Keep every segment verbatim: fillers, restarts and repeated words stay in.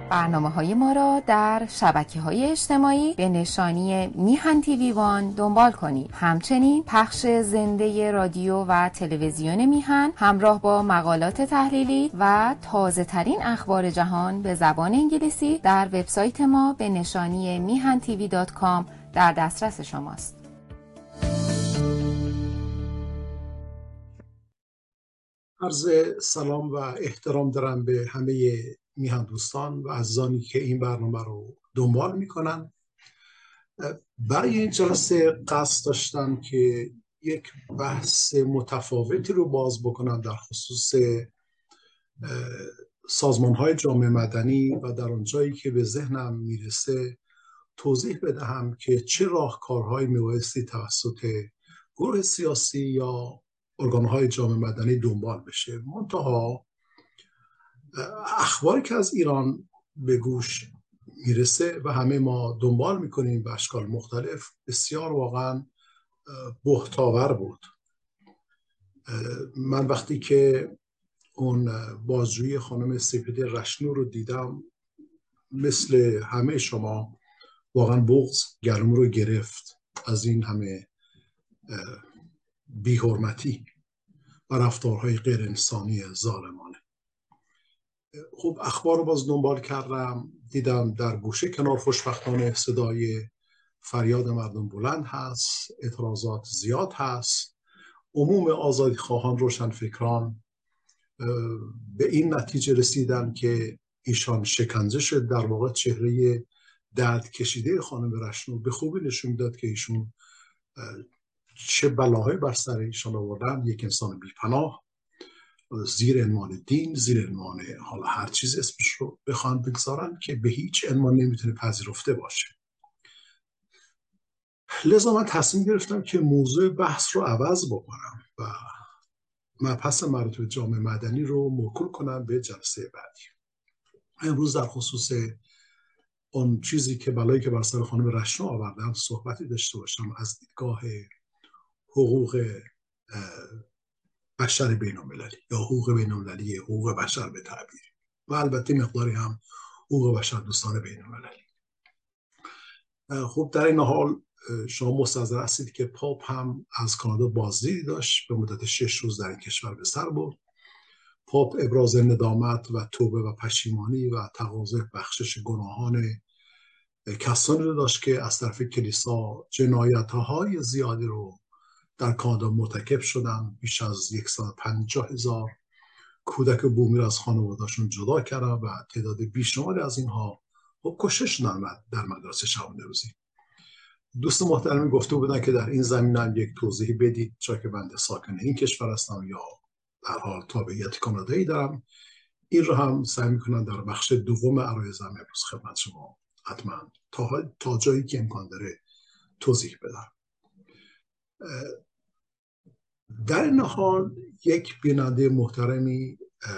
برنامه‌های ما را در شبکه‌های اجتماعی به نشانی میهن تیوی وان دنبال کنید. همچنین پخش زنده رادیو و تلویزیون میهن همراه با مقالات تحلیلی و تازه‌ترین اخبار جهان به زبان انگلیسی در وبسایت ما به نشانی میهن تیوی دات کام در دسترس شماست. عرض سلام و احترام دارم به همه میهن دوستان و عزیزانی که این برنامه رو دنبال میکنن. برای این جلسه قصد داشتم که یک بحث متفاوتی رو باز بکنم در خصوص سازمان های جامعه مدنی و در آن جایی که به ذهنم میرسه توضیح بدهم که چه راهکارهایی میبایستی توسط گروه سیاسی یا ارگان‌های جامعه مدنی دنبال بشه. منتها اخباری که از ایران به گوش میرسه و همه ما دنبال میکنیم به اشکال مختلف بسیار واقعا بهتاور بود. من وقتی که اون بازجویی خانم سپیده رشنو رو دیدم مثل همه شما واقعا بغض گلوم رو گرفت از این همه بی‌حرمتی و رفتارهای غیر انسانی ظالمانه. خب اخبار رو باز دنبال کردم، دیدم در گوشه کنار خوشبختانه صدای فریاد مردم بلند هست، اعتراضات زیاد هست. عموم آزادی خواهان روشنفکران به این نتیجه رسیدن که ایشان شکنجه شد. در واقع چهره درد کشیده خانم رشنو به خوبی نشون داد که ایشون چه بلاهایی بر سر ایشان آوردن. یک انسان بی‌پناه زیر عنوان دین، زیر عنوان حالا هر چیز اسمش رو بخوان بگذارن که به هیچ عنوان نمیتونه پذیرفته باشه. لذا من تصمیم گرفتم که موضوع بحث رو عوض بکنم و مبحث مربوط به جامعه مدنی رو موکول کنم به جلسه بعدی. امروز در خصوص اون چیزی که بلایی که بر سر خانم رشنو آوردم صحبتی داشته باشم از دیدگاه حقوق بشر بین‌المللی یا حقوق بین‌المللی، حقوق بشر به تعبیر، و البته مقداری هم حقوق بشر دوستان بین‌المللی. خب در این حال شما مستحضر هستید که پاپ هم از کانادا بازدیدی داشت به مدت شش روز در این کشور به سر برد. پاپ ابراز ندامت و توبه و پشیمانی و تقاضای بخشش گناهان کسانی رو داشت که از طرف کلیسا جنایت‌های زیادی رو در کانادا مرتکب شدن. بیش از صد و پنجاه هزار کودک بومی را از خانواده‌شون جدا کردن و تعداد بیشماری از اینها خب کشته شدن در مدارس شبانه روزی. دوست محترمی گفته بودن که در این زمینه هم یک توضیح بدید، چون که بنده ساکن این کشور هستم یا در حال تابعیت کانادایی دارم. این رو هم سعی میکنم در بخش دوم عرایزم امروز خدمت شما حتما تا, تا جایی که امکان داره توضیح بدم. در این حال یک بیننده محترمی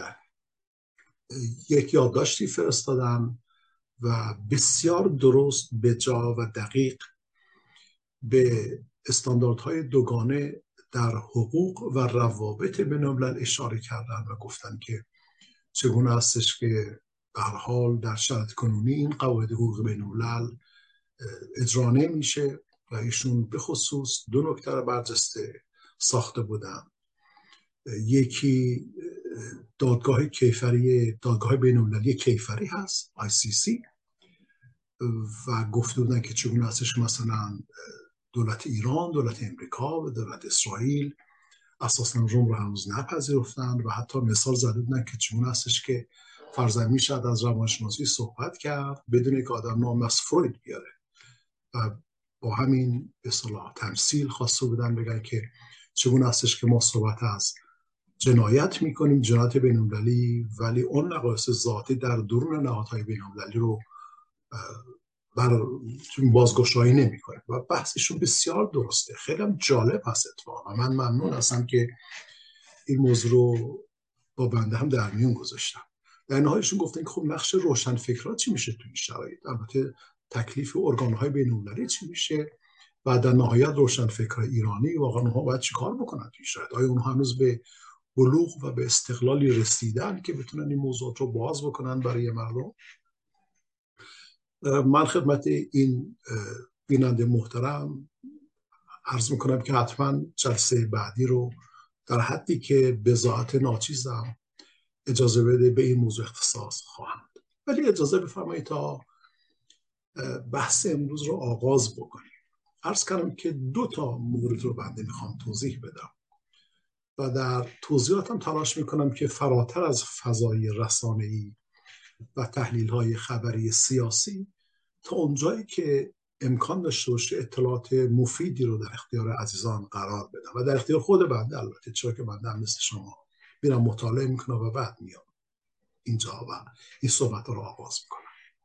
یک یادداشتی فرستادن و بسیار درست، بجا و دقیق به استانداردهای دوگانه در حقوق و روابط بین‌الملل اشاره کردن و گفتن که چگونه هستش که به هر حال در شرایط کنونی این قواعد حقوق بین‌الملل اجرا نمیشه و ایشون به خصوص دو نکته را برجسته ساخته بودن. یکی دادگاه کیفری، دادگاه بین‌المللی کیفری هست آی سی سی، و گفته بودن که چگونه هستش مثلا دولت ایران، دولت امریکا و دولت اسرائیل اساساً روم رو هنوز نپذیرفتن و حتی مثال زده بودن که چگونه هستش که فرضاً میشد از روانشناسی صحبت کرد بدون اینکه آدم نام از فروید بیاره و با همین به اصطلاح تمثیل خواسته بودن بگن که چگونه هستش که ما صحبت از جنایت میکنیم، جنایت بین‌المللی، ولی اون نقایص ذاتی در درون نهادهای بین‌المللی رو بر بازگشایی نمی‌کنه و بحثشون بسیار درسته. خیلی هم جالب هست اتفاقا. من ممنون هستم که این موضوع رو با بنده هم در میون گذاشتم. در نهایتشون گفتن که خب نقش روشنفکران چی میشه تو این شرایط، البته تکلیف ارگان‌های بین‌المللی چی میشه و در نهایت روشنفکران ایرانی واقعا اونها باید چی کار بکنن تو این شرایط. آیا اونها هنوز به بلوغ و به استقلالی رسیدن که بتونن این موضوعات رو باز بکنن برای مردم؟ من خدمت این بیننده محترم عرض میکنم که حتما جلسه بعدی رو در حدی که بضاعت ناچیزم اجازه بده به این موضوع اختصاص خواهم. ولی اجازه بفرمایید تا بحث امروز رو آغاز بکنیم. عرض کردم که دو تا مورد رو بنده میخوام توضیح بدم و در توضیحاتم تلاش میکنم که فراتر از فضای رسانه‌ای و تحلیل‌های خبری سیاسی تا اونجایی که امکان داشته باشه اطلاعات مفیدی رو در اختیار عزیزان قرار بدم و در اختیار خود بنده، البته چرا که بنده هم مثل شما میرم مطالعه میکنم و بعد میام اینجا و این صحبت رو آغاز میکنم.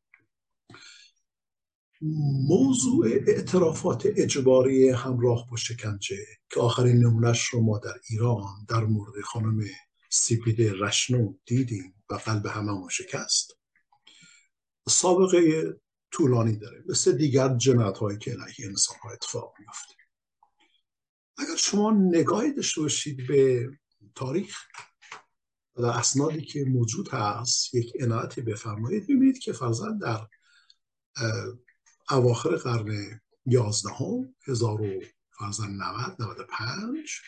موضوع اعترافات اجباری همراه با شکنجه که آخرین نمونهش رو ما در ایران در مورد خانم سپیده رشنو دیدیم و قلب هممون شکست، سابقه طولانی داره، مثل دیگر جنایت هایی که علیه انسان ها اتفاق میفته. اگر شما نگاهی داشته باشید به تاریخ و اسنادی که موجود هست یک عنایتی بفرمایید، ببینید که فرضاً در اواخر قرن یازدهم هزار و نود نود و پنج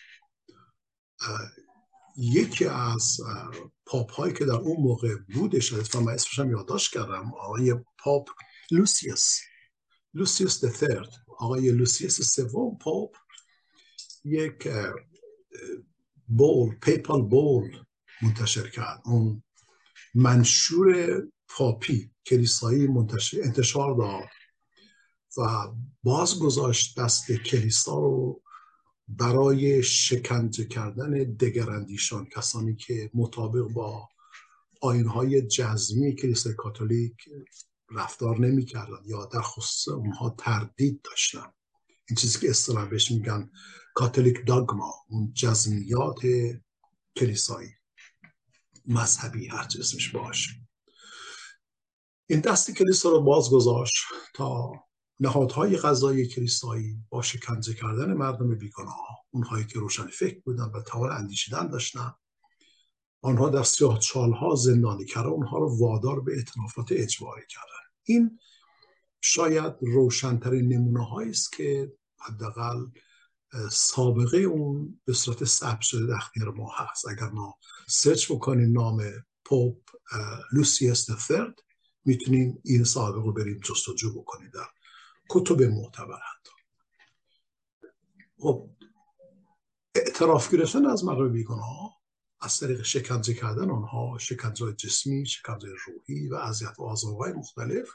یکی از پاپ هایی که در اون موقع بودش و من اسمش هم یادداشت کردم، آقای پاپ لوسیوس لوسیوس الثالث، آقای لوسیوس سوم پاپ، یک بول پیپال بول منتشر کرد. اون منشور پاپی کلیسایی منتشر انتشار داد و باز گذاشت دست کلیسا رو برای شکنجه کردن دگراندیشان، کسانی که مطابق با آیین‌های جزمی کلیسای کاتولیک رفتار نمی‌کردند یا در خصوص اونها تردید داشتن. این چیزی که اصطلاحاً بهش میگن کاتولیک داگما، اون جزمیات کلیسایی مذهبی هر چه اسمش باشه. این دست کلیسا رو باز گذاشت تا نهادهای قضایی کلیسایی با شکنجه کردن مردم بیگناه، اونهایی که روشن فکر بودن و توان اندیشیدن داشتن، آنها در سیاه چالها زندانی کردن، اونها رو وادار به اعترافات اجباری کردن. این شاید روشنترین نمونه هایی است که حداقل سابقه اون به صورت ثبت شده در اختیار ما هست. اگر ما سرچ بکنیم نام پاپ لوسیوس الثالث میتونیم این سابقه رو بریم جستجو بکنیم در کتب معتبر. حتی خب اعتراف گرفتن از مردم بیگناه از طریق شکنجه کردن آنها، شکنجه جسمی، شکنجه روحی و اذیت و آزارهای مختلف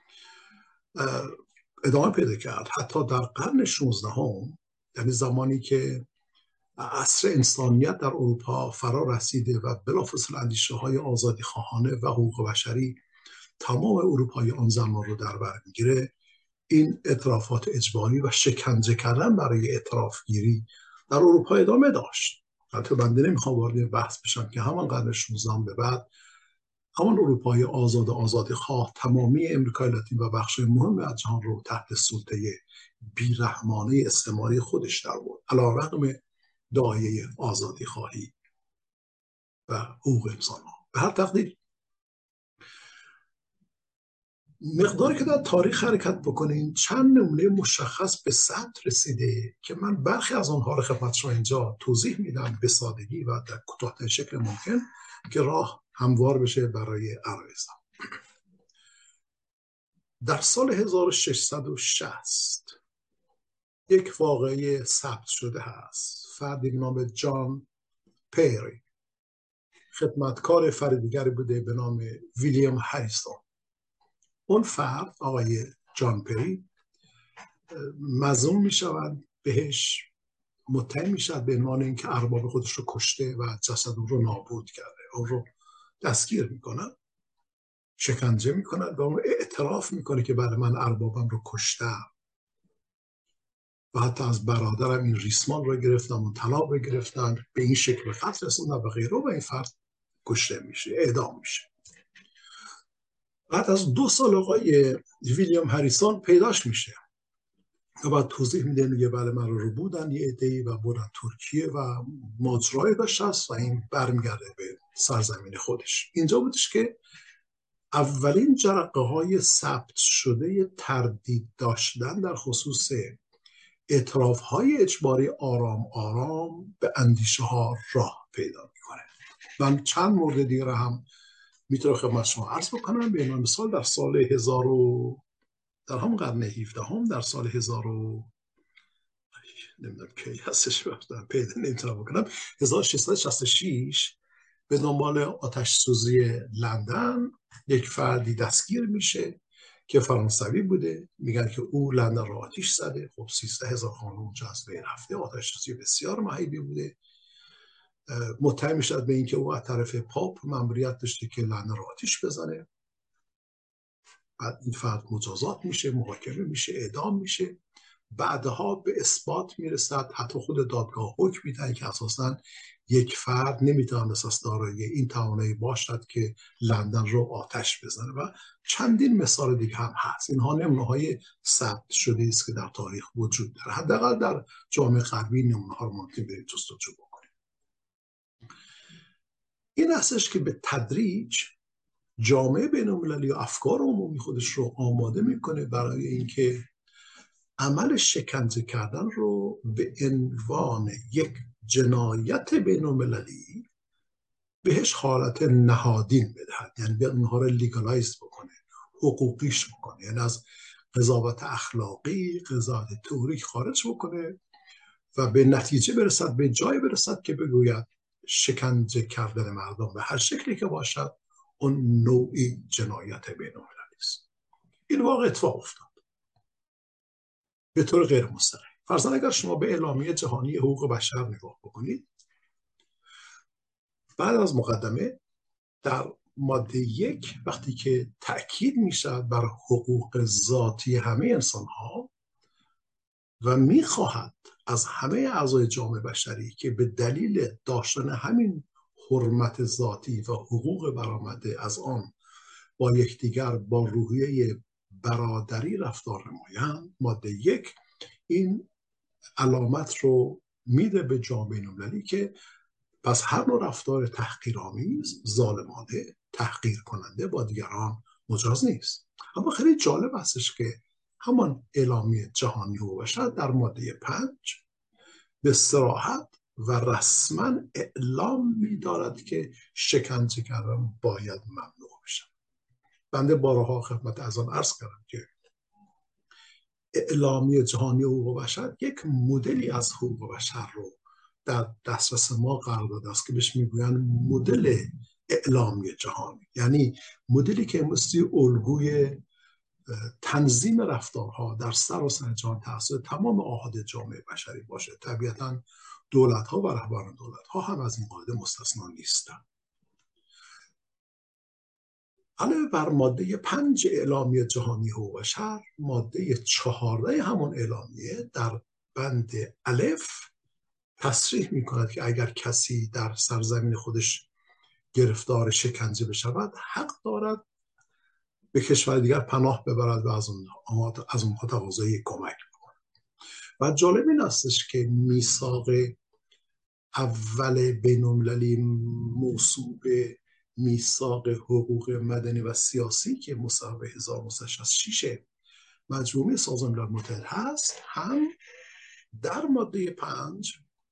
ادامه پیدا کرد. حتی در قرن شانزدهم، یعنی زمانی که عصر انسانیت در اروپا فرا رسیده و بلافاصله اندیشه های آزادی خواهانه و حقوق بشری تمام اروپای آن زمان رو در بر میگیره، این اعترافات اجباری و شکنجه کردن برای اعتراف گیری در اروپا ادامه داشت. البته بنده نمیخوام وارد بحث بشم که همان قرن شانزدهم به بعد همان اروپای آزاد آزادی خواه تمامی امریکای لاتین و بخش مهم از جهان رو تحت سلطه بیرحمانه استعماری خودش در آورد، علیرغم داعیه آزادی خواهی و حقوق انسان‌ها. به هر تقدیر مقداری که در تاریخ حرکت بکنیم چند نمونه مشخص به ثبت رسیده که من برخی از آنها رو خدمت شما اینجا توضیح میدم به سادگی و در کوتاه‌ترین شکل ممکن که راه هموار بشه برای عرایزم. در سال هزار و ششصد و شصت یک واقعه ثبت شده هست. فردی به نام جان پیری خدمتکار فرد دیگری بوده به نام ویلیام هریسون. اون فرد آقای جان پیری مظنون می شود بهش متهم می شود به عنوان اینکه ارباب خودش رو کشته و جسد اون رو نابود کرده. اون رو دستگیر می کنن، شکنجه می کنن و اون اعتراف می کنه که برای من اربابم رو کشتم و حتی از برادرم این ریسمان رو گرفتم و طلاق رو گرفتن، به این شکل قتل رسوندن و غیره و این فرد کشته میشه، اعدام میشه. بعد از دو سال آقای ویلیام هریسون پیداش میشه و بعد توضیح میده، میگه بله من رو بودن یه عده‌ای و برن ترکیه و ماجرای داشت هست و این برمیگرده به سرزمین خودش. اینجا بودش که اولین جرقه های ثبت شده تردید داشتن در خصوص اعتراف های اجباری آرام آرام به اندیشه ها راه پیدا میکنه. من چند مورد دیگر هم میتونم خدمت شما عرض بکنم. به عنوان مثال در سال هزار و در هم قرن هفدهم در سال هزار و نمیدونم کی هستش وقتا پیدا نمیتونم بکنم هزار و ششصد و شصت و شش به دنبال آتش سوزی لندن یک فردی دستگیر میشه که فرانسوی بوده. میگن که او لندن را آتش زده. خب سیزده هزار خانم اونجا از بین رفته. آتش سوزی بسیار مهیبی بوده. متهم میشد به اینکه او از طرف پاپ مأموریت داشته که لندن را آتش بزنه. بعد این فرد مجازات میشه، محاکمه میشه، اعدام میشه. بعدها به اثبات میرسد، حتی خود دادگاه حکم میدن که اساساً یک فرد نمیتوانست از دارای این توانایی باشد که لندن رو آتش بزنه و چندین مثال دیگه هم هست. اینها نمونه‌های ثبت شده است که در تاریخ وجود داره. حداقل در جامعه غربی نمونه‌ها رو ممکن برید جستجو بکنید. این هستش که به تدریج جامعه بین‌المللی و افکار عمومی خودش رو آماده میکنه برای اینکه عمل شکنجه کردن رو به عنوان یک جنایت بین‌المللی بهش حالت نهادین بدهد، یعنی به اونها رو لیگالایز بکنه، حقوقیش بکنه، یعنی از قضاوت اخلاقی، قضاوت تئوریک خارج بکنه و به نتیجه برسد، به جای برسد که بگوید شکنجه کردن مردم به هر شکلی که باشد اون نوعی جنایت بین‌المللی است. این واقع اتفاق افتاد به طور غیر مستقیم. فرضاً اگر شما به اعلامیه جهانی حقوق بشر نگاه بکنید، بعد از مقدمه در ماده یک وقتی که تأکید میشد بر حقوق ذاتی همه انسان ها و میخواهد از همه اعضای جامعه بشری که به دلیل داشتن همین حرمت ذاتی و حقوق برآمده از آن با یکدیگر با روحیه برادری رفتار نمایند، ماده یک این علامت رو میده به جامعه بین‌المللی که پس هر نوع رفتار تحقیرآمیز، ظالمانه، تحقیر کننده با دیگران مجاز نیست. اما خیلی جالب هستش که همان اعلامیه جهانی حقوق بشر در ماده پنج به صراحت و رسما اعلام می‌دارد که شکنجه کردن باید ممنوع بشه. بنده بارها خدمت عزیزان عرض کردم که اعلامیه جهانی حقوق بشر یک مدلی از حقوق بشر رو در دسترس ما قرار داده است که بهش میگویند مدل اعلامیه جهانی، یعنی مدلی که مثل الگوی تنظیم رفتارها در سراسر جهان توسط تمام اعضای جامعه بشری باشه. طبیعتاً دولت‌ها و رهبران دولت‌ها هم از این قاعده مستثنا نیستند. علاوه بر ماده پنج اعلامیه جهانی حقوق بشر، ماده چهارده همون اعلامیه در بند الف تصریح می کند که اگر کسی در سرزمین خودش گرفتار شکنجه بشود، حق دارد به کشور دیگر پناه ببرد و از اونها از اونها تقاضای کمک بکنه. و جالب این استش که میثاق اول بین‌المللی موسوم به میثاق حقوق مدنی و سیاسی که مصوب هزار و نهصد و شصت و شش مجموعه سازمان ملل متحد هست، هم در ماده پنج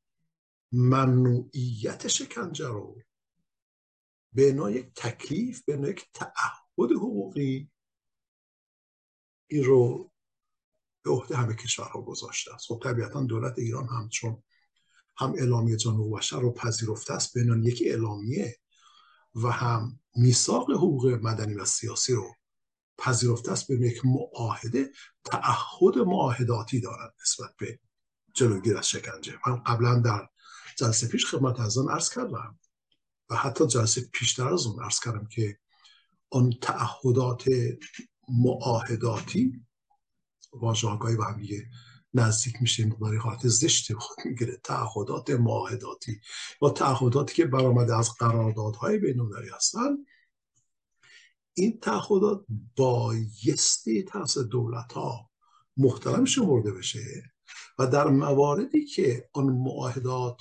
ممنوعیت شکنجه رو به نوع یک تکلیف، به نوع یک تعهد حقوقی این رو به عهده همه کشورها گذاشته است. خب طبیعتا دولت ایران هم چون هم اعلامیه جهانی حقوق بشر رو پذیرفته است، به نوع یک اعلامیه و هم میثاق حقوق مدنی و سیاسی رو پذیرفته است، به یک معاهده تعهد معاهداتی دارد نسبت به جلوگیری از شکنجه. من قبلا در جلسه پیش خدمت عزیزان عرض کردم و حتی جلسه پیشتر از اون عرض کردم که آن تعهدات معاهداتی واژه‌هایی به هم دیگه نزدیک میشه، مقداری حالت زشتی خود میگیره. تعهدات معاهداتی و تعهداتی که برآمده از قراردادهای بین‌المللی هستن، این تعهدات بایستی توسط دولت‌ها محترم شمرده بشه و در مواردی که آن معاهدات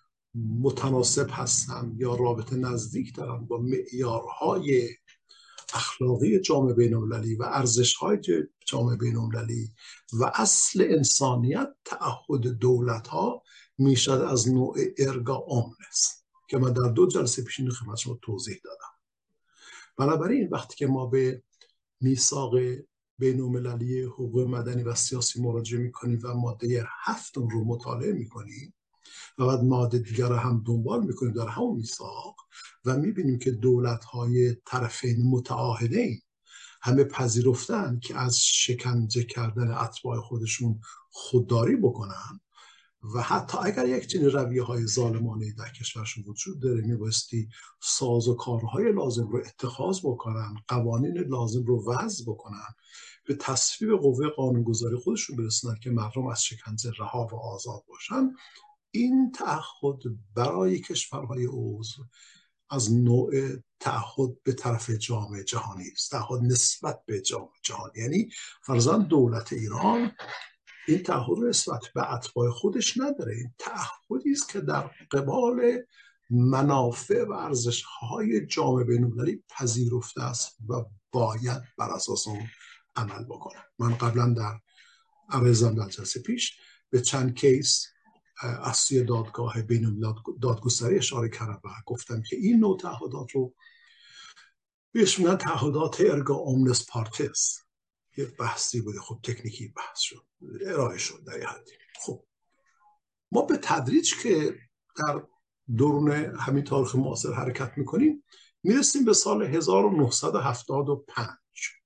متناسب هستند یا رابطه نزدیک دارن با معیارهای اخلاقی جامعه بین‌المللی و ارزش‌های جامعه بین‌المللی و اصل انسانیت تعهد دولت‌ها میشد از نوع ارگا اومنس که من در دو جلسه پیشین خدمت شما توضیح دادم. بنابراین وقتی که ما به میثاق بین‌المللی حقوق مدنی و سیاسی مراجعه می‌کنیم و ماده هفت رو مطالعه می‌کنیم و بعد ماده دیگر رو هم دنبال می‌کنیم در همون میثاق و می‌بینیم که دولت‌های طرفین متعاهدین همه پذیرفتن که از شکنجه کردن اتباع خودشون خودداری بکنن و حتی اگر یک چنین رویه‌های ظالمانه در کشورشون وجود داره میبایستی ساز و کارهای لازم رو اتخاذ بکنن، قوانین لازم رو وضع بکنن، به تصویب قوه قانونگذاری خودشون برسونن که مردم از شکنجه رها و آزاد باشن. این تعهد برای کشورهای عضو از نوع تعهد به طرف جامعه جهانی است، تعهد نسبت به جامعه جهانی. یعنی فرضاً دولت ایران این تعهد رو نسبت به اتباع خودش نداره، این تعهدی است که در قبال منافع و ارزش‌های جامعه بین‌المللی پذیرفته است و باید بر اساس اون عمل بکنه. من قبلا در عرضم در جلسه پیش به چند کیس از سوی دادگاه بین‌المللی دادگستری اشاره کردم و گفتم که این نوع تعهدات رو بهش میگن تعهدات ارگا اومنس پارتس. یه بحثی بوده، خب تکنیکی بحث شد، ارائه شد در یه حدی. خب ما به تدریج که در درون همین تاریخ معاصر حرکت میکنیم میرسیم به سال هزار و نهصد و هفتاد و پنج.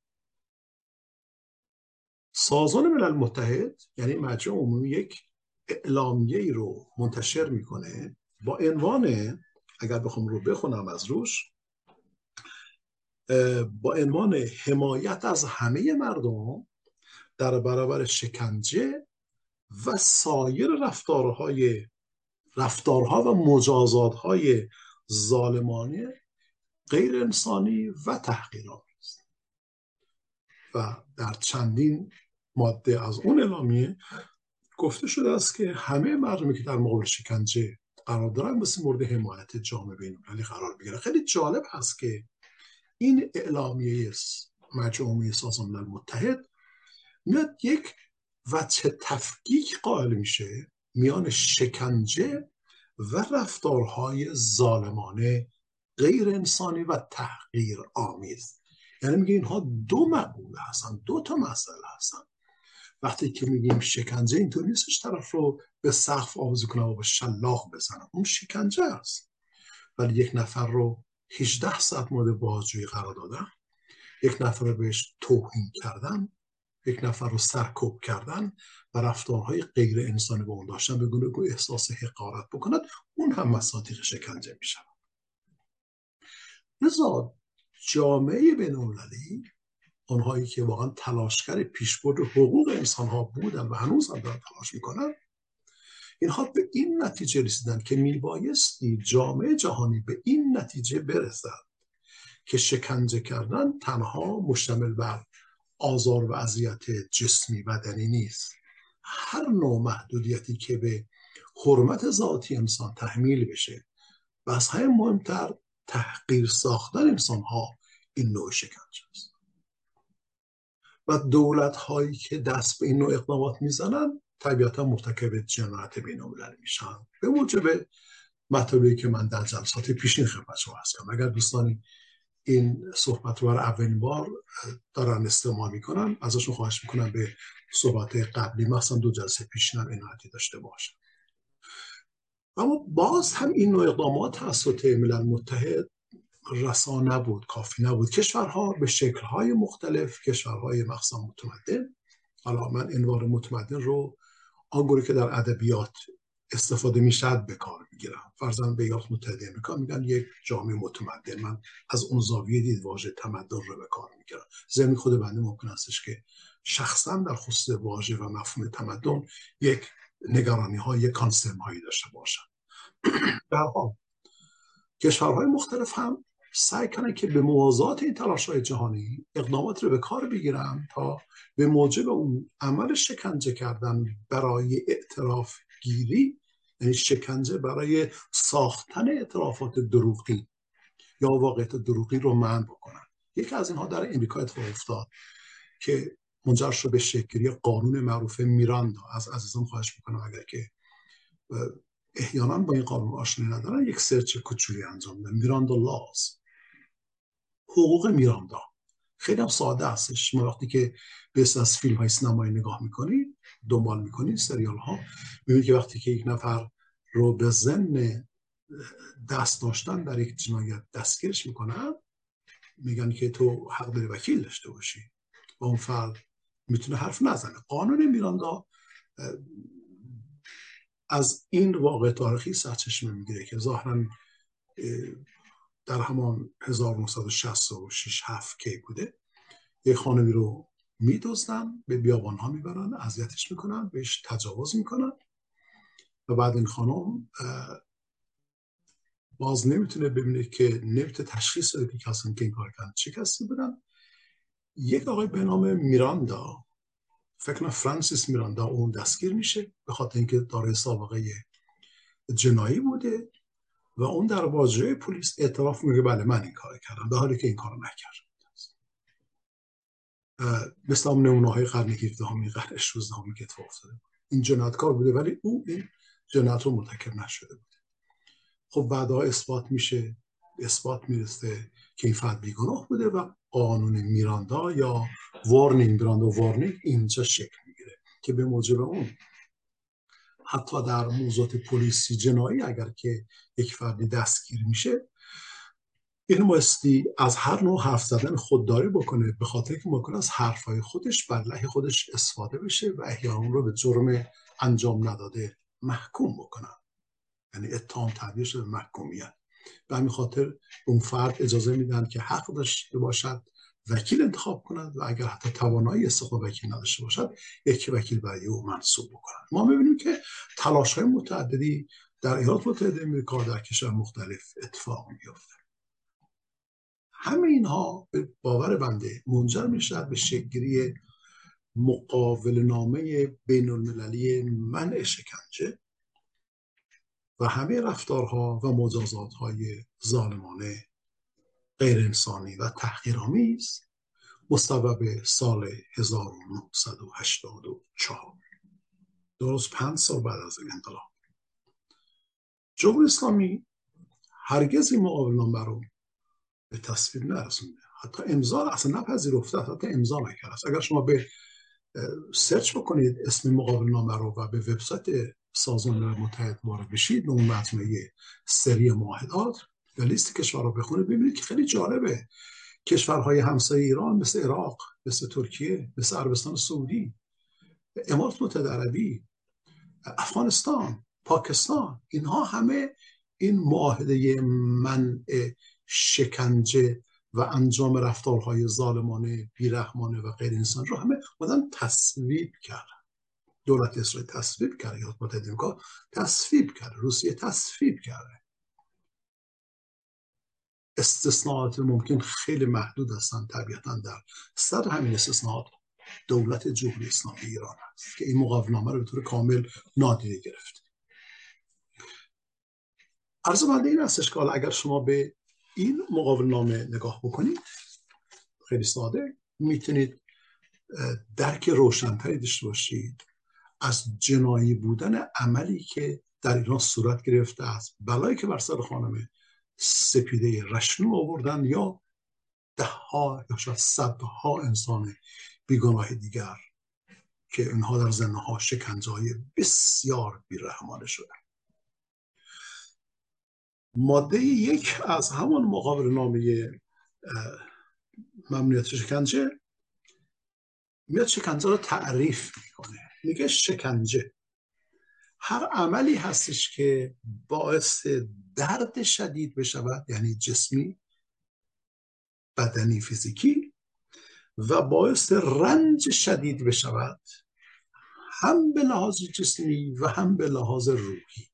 سازمان ملل متحد یعنی مجمع عمومی یک اعلامیه‌ای رو منتشر میکنه با عنوان، اگر بخوام رو بخونم از روش، با عنوان حمایت از همه مردم در برابر شکنجه و سایر رفتارهای رفتارها و مجازاتهای ظالمانه غیر انسانی و تحقیرآمیز. و در چندین ماده از اون اعلامیه گفته شده است که همه مردمی که در مقابل شکنجه قرار دارن مثل مورد حمایت جامعه بین‌المللی قرار بگیرن. خیلی جالب هست که این اعلامیه مجمع عمومی سازمان ملل متحد میاد یک وجه تفکیک قائل میشه میان شکنجه و رفتارهای ظالمانه غیر انسانی و تحقیر آمیز. یعنی میگه اینها دو مقوله هستن، دو تا مسئله هستن. وقتی که میگیم شکنجه اینطور نیستش طرف رو به سقف آویزون کنم و به شلاق بزنم، اون شکنجه است. ولی یک نفر رو هجده ساعت مورد بازجویی قرار دادن، یک نفر رو بهش توهین کردن، یک نفر رو سرکوب کردن و رفتارهای غیر انسانی با اون داشتن به گونه که احساس حقارت بکند، اون هم مصادیق شکنجه میشن. لذا جامعه بین‌المللی، اونهایی که واقعا تلاشگر پیشبرد حقوق انسان ها بودن و هنوز هم دارن تلاش میکنن، اینها به این نتیجه رسیدن که میبایستی جامعه جهانی به این نتیجه برسد که شکنجه کردن تنها مشتمل بر آزار و اذیت جسمی بدنی نیست. هر نوع محدودیتی که به حرمت ذاتی انسان تحمیل بشه و از همه مهمتر تحقیر ساختن انسان ها، این نوع شکنجه است. و دولت هایی که دست به این نوع اقدامات میزنن طبیعتا مرتکب جنایت بین‌المللی میشن به موجب مطالبی که من در جلسات پیشین خدمت شما عرض کردم. اگر دوستانی این صحبت رو برای اولین بار دارن استماع میکنن، ازشون خواهش میکنم به صحبت قبلی مثلا دو جلسه پیشین هم عنایتی داشته باشن. اما باز هم این نوع اقدامات توسط ملل متحد رسا نبود، کافی نبود. کشورها به شکل‌های مختلف، کشورهای مخصوصا متمدن، حالا من عنوان متمدن رو آنگونه که در ادبیات استفاده میشد به کار میگیرم. فرضاً به ایالات متحده آمریکا میگن یک جامعه متمدن، من از اون زاویه دید واژه تمدن رو به کار میگیرم. ذهن خود بنده ممکن استش که شخصا در خصوص واژه و مفهوم تمدن یک نگرانی های یک کانسرن هایی داشته باشم. در حال کشورهای مختلف هم سعی کنن که به موازات این تلاش‌های جهانی اقدامات رو به کار بگیرن تا به موجب اون عمل شکنجه کردن برای اعتراف گیری، یعنی شکنجه برای ساختن اعترافات دروغی یا واقعیت دروغی رو منع بکنن. یکی از اینها در امریکا اتفاق افتاد که منجر شد به شکلی قانون معروف میراندا. از عزیزان خواهش میکنم اگر که احیانا با این قانون آشنایی ندارن یک سرچ کوچولی انجام بدن. میراندا لاز، حقوق میراندا. خیلی هم ساده هستش. شما وقتی که بس از فیلم های سینمایی نگاه میکنید، دنبال میکنید سریال ها، میبینید که وقتی که یک نفر رو به ضمن دست داشتن در یک جنایت دستگیرش میکنن، میگن که تو حق داری وکیل داشته باشی و اون فرد میتونه حرف نزنه. قانون میراندا از این واقع تاریخی سرچشمه میگیره که ظاهراً در همان هزار و نهصد و شصت و شش هفت کی بوده. یک خانمی رو میدزدن، به بیابان ها میبرن، اذیتش میکنن، بهش تجاوز میکنن و بعد این خانم باز نمیتونه ببینه که نمیتونه تشخیص بده که کسانی که این کار کردن چه کسی بودن. یک آقای به نام میراندا، فکر کنم فرانسیس میراندا، اون دستگیر میشه به خاطر اینکه دارای سابقه جنایی بوده و اون در واجهه پلیس اعتراف میگه بله من این کار کردم، در حالی که این کارو نکردم. مثل هم نمونه های قرن هفدهم قرن شانزدهم که اتفاق افتاده. این جنایتکار بوده ولی او این جنایت رو مرتکب نشده بوده. خب بعدها اثبات میشه، اثبات میرسه که این فرد بیگناه بوده و قانون میراندا یا وارنینگ، میراندا وارنینگ اینجا شکل میگیره که به موجب اون حتی در موضوعات پلیسی جنایی اگر که یک فردی دستگیر میشه، این بایستی از هر نوع حرف زدن خودداری بکنه، به خاطر که ممکن است حرفای خودش بر علیه خودش استفاده بشه و احیانا اون رو به جرم انجام نداده محکوم بکنن، یعنی اتهام تبدیل شده به محکومیت. به همین خاطر اون فرد اجازه میدن که حق داشته باشد وکیل انتخاب کند و اگر حتی توانایی استخدام وکیل نداشته باشد یک وکیل برای او منصوب بکنند. ما میبینیم که تلاش‌های متعددی در ایالات متحده آمریکا در کشور مختلف اتفاق میفته. همه اینها به باور بنده منجر میشد به شکل‌گیری مقاوله‌نامه بین‌المللی منع شکنجه و همه رفتارها و مجازات‌های ظالمانه، غیر انسانی و تحقیرآمیز مصوب سال هزار و نهصد و هشتاد و چهار، درست پنج سال بعد از انقلاب. جمهوری اسلامی هرگز این مقاوله‌نامه رو به تصویب نرسونده، حتی امضا اصلا نپذیرفته، حتی امضا نکرده. اگر شما به سرچ بکنید اسم مقاوله‌نامه رو و به وبسایت سازمان ملل متحد وارد بشید، به اون مجموعه سری معاهدات یا لیست کشورها بخونید، ببینید که خیلی جالبه. کشورهای همسایه ایران مثل عراق، مثل ترکیه، مثل عربستان سعودی، امارات متحده عربی، افغانستان، پاکستان، اینها همه این معاهده منع شکنجه و انجام رفتارهای ظالمانه، بیرحمانه و غیر انسانی رو همه بودن تصویب کردن. دولت اسرائیل تصویب کرده، ایالات متحده آمریکا تصویب کرده، روسیه تصویب کرده. استثناءات ممکن خیلی محدود هستند طبیعتاً. در صدر همین استثناءات دولت جمهوری اسلامی ایران است که این مقاوله‌نامه رو به طور کامل نادیده گرفت. عرض بنده این هستش که اگر شما به این مقاوله‌نامه نگاه بکنید، خیلی ساده میتونید درک روشن‌تری داشته باشید از جنایی بودن عملی که در ایران صورت گرفته است، بلایی که بر سر خانم سپیده رشنو آوردن یا ده ها یا شاید صدها انسان بیگناه دیگر که اینها در زندان‌ها شکنجه‌های بسیار بیرحمانه شدن. ماده یک از همان مقاوله‌نامه ممنوعیت شکنجه میاد شکنجه رو تعریف میکنه. میگه شکنجه هر عملی هستش که باعث درد شدید بشود، یعنی جسمی، بدنی، فیزیکی، و باعث رنج شدید بشود، هم به لحاظ جسمی و هم به لحاظ روحی.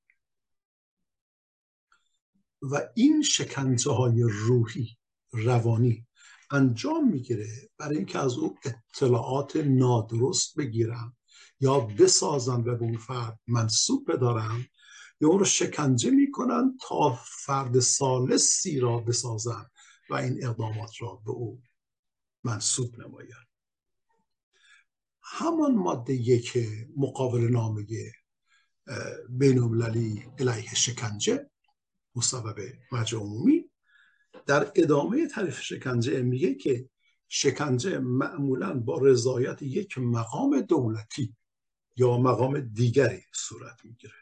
و این شکنجه های روحی، روانی انجام میگیره برای اینکه از او اطلاعات نادرست بگیرن یا بسازن و به اون فرد منسوب بدارن یا اون رو شکنجه میکنن تا فرد ثالثی را بسازن و این اقدامات را به او منصوب نمایند. همان ماده یک مقابل نامه بین المللی علیه شکنجه مصوب مجمع عمومی در ادامه تعریف شکنجه میگه که شکنجه معمولاً با رضایت یک مقام دولتی یا مقام دیگری صورت میگیره.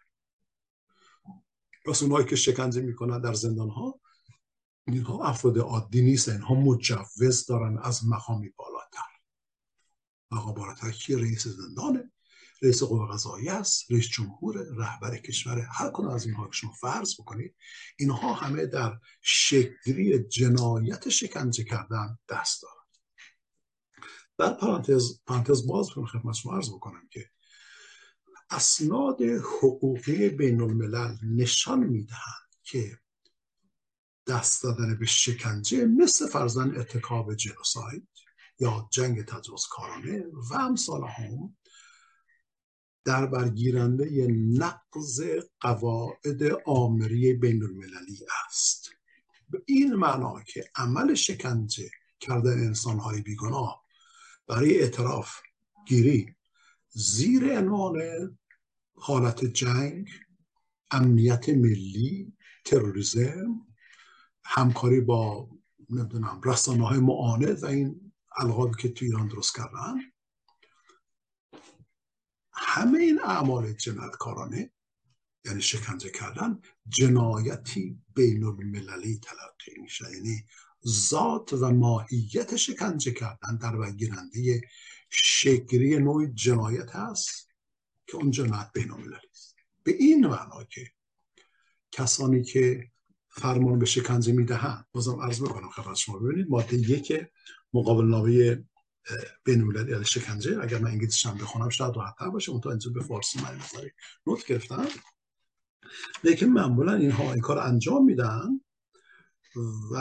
پس اونهایی که شکنجه میکنن در زندان ها، اینها افراد عادی نیستن، اینها مجوز دارن از مقامی بالاتر. مقام بالاتر که رئیس زندانه، رئیس قوه قضاییه است، رئیس جمهور، رهبر کشور. هر کدوم از اینها که شما فرض بکنید، اینها همه در شکلی جنایت شکنجه کردن دست دارن. در پرانتز پرانتز باز کنم خدمت شما عرض بکنم که اسناد حقوقی بین الملل نشان میدهند که دست دادن به شکنجه مثل فرضاً ارتکاب جنوساید یا جنگ تجاوزکارانه و امثال هم در برگیرنده نقض قواعد آمری بین المللی است. به این معنا که عمل شکنجه کردن انسان‌های بیگناه برای اعتراف گیری زیر عنوان حالت جنگ، امنیت ملی، تروریسم، همکاری با نمیدونم رسانه‌های معاند و این القابی که تو ایران درست کردن، همه این اعمال جنایتکارانه یعنی شکنجه کردن جنایتی بین المللی تلقی میشه. یعنی ذات و ماهیت شکنجه کردن در برگیرنده شکلی نوع جنایت هست که اون جنایت بین المللی است. به این معنا که کسانی که فرمان به شکنجه میدهند، بازم عرض میکنم خدمت شما، ببینید ماده یک مقابل نامه بین المللی علیه شکنجه، اگر من انگلیسیش هم بخونم شاید راحت‌تر باشه، اون تا اینجا به فارسی من می‌ذارم نوت گرفتم. لیکن معمولا اینها این کار انجام میدن و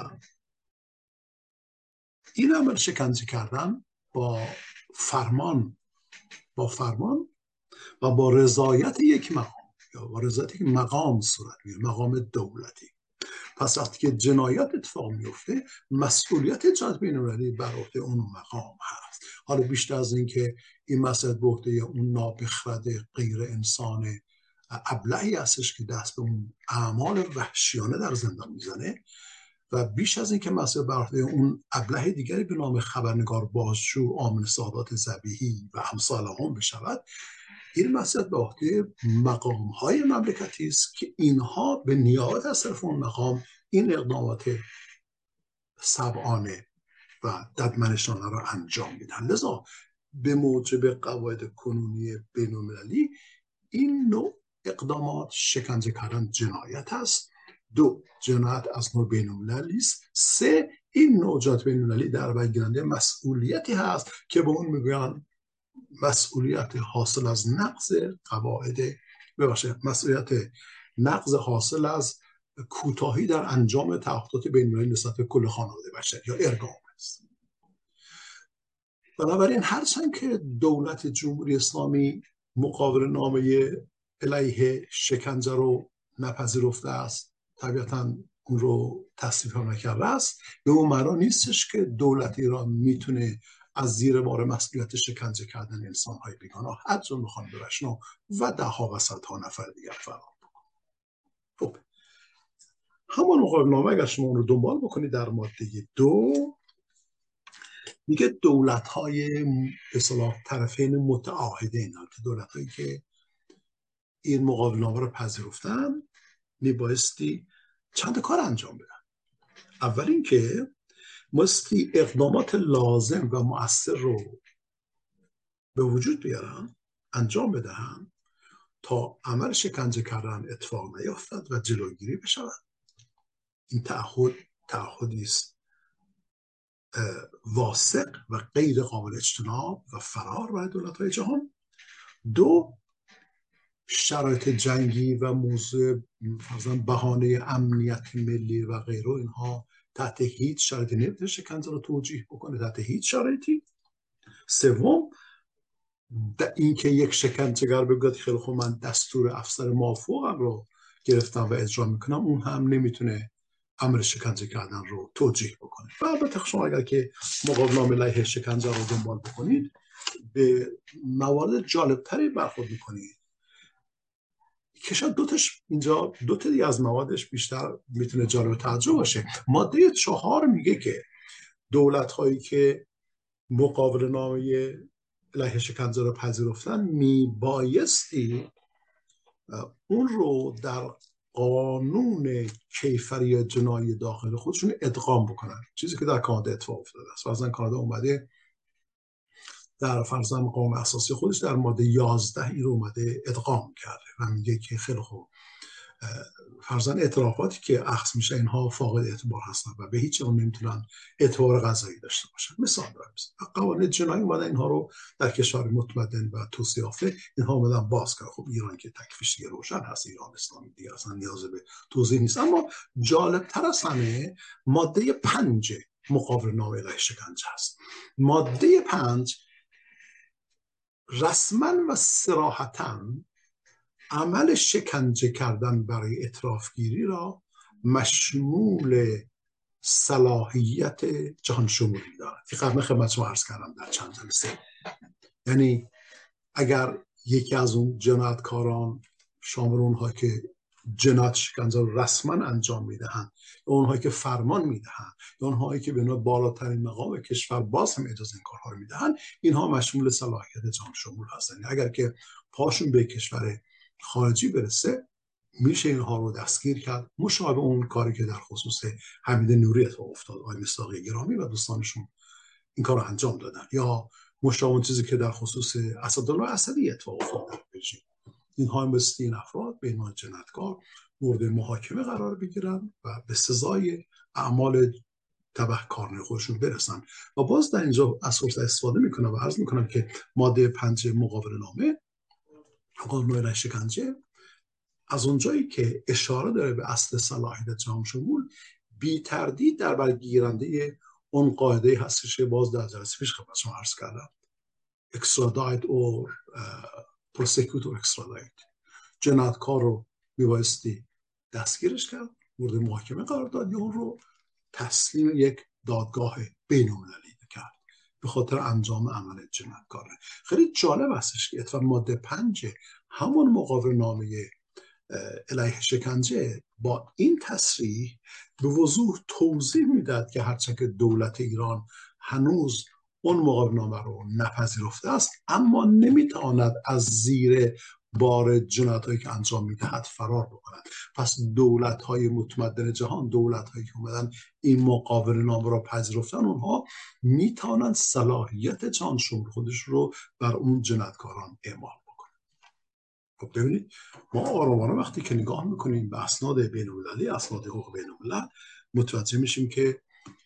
این عمل شکنجه کردن با فرمان با فرمان و با رضایت یک مقام یا با رضایت یک مقام صورت میگیره، مقام دولتی. پس وقتی که جنایت اتفاق میفته، مسئولیت جنایت بین المللی بر عهده اون مقام هست. حالا بیشتر از این که این مسئله به عهده اون نابخرد غیر انسان ابلهی هستش که دست به اون اعمال وحشیانه در زندان میزنه و بیش از این که مسئله بر عهده اون ابله دیگری به نام خبرنگار بازجو، آمن سادات ذبیحی و امثال هم بشود، این مسئله به عهده مقام‌های مملکتی است که اینها به نیابت از طرف اون مقام این اقدامات سبعانه و ددمنشانه را انجام میدن. لذا به موجب قواعد کنونی بین المللی این نوع اقدامات شکنجه کردن جنایت است. دو، جنایت از نوع بین المللی است. سه، این نوع جنایت بین المللی در برگیرنده مسئولیتی هست که به اون میگویند مسئولیت حاصل از نقض قواعد ببخشید مسئولیت نقض حاصل از کوتاهی در انجام تعهدات بین المللی نسبت به کل خانواده بشر یا ارگام است. بنابراین هرچند که دولت جمهوری اسلامی مقابل نامه علیه شکنجه رو نپذیرفته است، طبیعتاً اون رو تصویب هم نکرده است، به اون معنا نیستش که دولت ایران میتونه از زیر بار مسئولیت شکنجه کردن انسان‌های بیگناه از جمله خانم رشنا و ده‌ها و صدها نفر دیگر فرار بکنه. خب همون مقابل نامه اگر شما اون رو دنبال بکنید در ماده دو میگه دولت‌های به اصطلاح طرفین متعاهدین، که دولت‌هایی که این مقابل نامه رو پذیرفتن میبایستی چند کار انجام بدن. اول اینکه مستی اقدامات لازم و مؤثر رو به وجود بیارن، انجام بدهن تا عمل شکنجه کردن اتفاق نیفتد و جلوگیری بشود. این تعهد تعهدی است واثق و غیر قابل اجتناب و فرار برای دولت‌های جهان. دو، شرایط جنگی و موضوع مثلا بهانه امنیت ملی و غیره اینها تحت هیچ شرایطی نمیتونه شکنجه رو توجیه بکنه، تحت هیچ شرایطی. سوم، اینکه یک شکنجهگر بگه خیلی خوب من دستور افسر مافوقم رو گرفتم و اجرا میکنم، اون هم نمیتونه امر شکنجه کردن رو توجیه بکنه. و البته شما اگر که مقاومت‌نامه علیه شکنجه رو دنبال بکنید به موارد جالبتری برخورد میکنید که شاید دوتاش اینجا دو تا دیگه از موادش بیشتر میتونه جالب توجه باشه. ماده چهار میگه که دولت هایی که مقابله نامه علیه شکنجه رو پذیرفتن میبایستی اون رو در قانون کیفری جنایی داخل خودشون ادغام بکنن، چیزی که در کانادا اتفاق افتاده است. فرضاً کانادا اومده در فرضاً قانون اساسی خودش در ماده یازده این رو اومده ادغام کرده و میگه که خیلی خوب فرضاً اعترافاتی که اخذ میشه اینها فاقد اعتبار هستن و به هیچ عنوان نمیتونن اعتبار قضایی داشته باشن. مثال دارم، قوانین جنایی اومدن اینها رو در کشور متمدن و توسعه یافته اینها اومدن باز کرد. خب ایران که تکلیفش دیگه روشن هست، ایران اسلامی دیگه اصلا نیاز به توضیح نیست. اما جالب تر از همه ماده پنج مقابله نامه علیه شکنجه هست. ماده پنج رسما و صراحتاً عمل شکنجه کردن برای اعترافگیری را مشمول صلاحیت جهان شمولی دارد که قبلا خدمت شما عرض کردم در چند جلسه. یعنی اگر یکی از اون جنایتکاران شامل اونها که جنایت شکنجه رو رسما انجام میدهند یا اونهایی که فرمان میدهند یا اونهایی که به نوع بالاترین مقام کشور باز هم اجازه این کارها رو میدهند، اینها مشمول صلاحیت جهان شمول هستند. اگر که پاشون به کشور خارجی برسه میشه اینها رو دستگیر کرد، مشابه اون کاری که در خصوص حمید نوری اتفاق افتاد. آقای مصداقی گرامی و دوستانشون این کار رو انجام دادن، یا مشابه اون چیزی که در خصوص اسدالله اسدی اتفاق افتاد در بلژیک. اینها هم بسیار این افراد به عنوان جنایتکار مورد محاکمه قرار بگیرن و به سزای اعمال تبهکارانه خودشون برسن. و باز در اینجا از فرصت استفاده میکنم و عرض میکنم که ماده پنج مقابله نامه قانون علیه شکنجه از اونجایی که اشاره داره به اصل صلاحیت جهان شمول، بی تردید در برگیرنده اون قاعده هستش که باز در جلسه پیش خدمت شما عرض کردم، extradite or prosecute or extradite. جنایتکار رو میبایستی دستگیرش کرد، مورد محاکمه قرار داد یا اون رو تسلیم یک دادگاه بین‌المللی کرد به خاطر انجام عمل جنایتکاره. خیلی جالب هستش که اتفاق ماده پنج همون مقابله نامه علیه شکنجه با این تصریح به وضوح توضیح میداد که هرچند که دولت ایران هنوز اون مقابله نامه رو نپذیرفته است، اما نمیتواند از زیر بار جنایت‌هایی که انجام میدهد فرار بکند. پس دولت‌های متمدن جهان، دولت‌هایی که اومدن این مقابله نامه را پذیرفتن، اونها میتوانند صلاحیت جهان شمول خودش رو بر اون جنایتکاران اعمال بکنند. خب ببینید ما آرامانه وقتی که نگاه میکنیم به اسناد بین‌المللی، اسناد حقوق بین‌الملل، متوجه میشیم که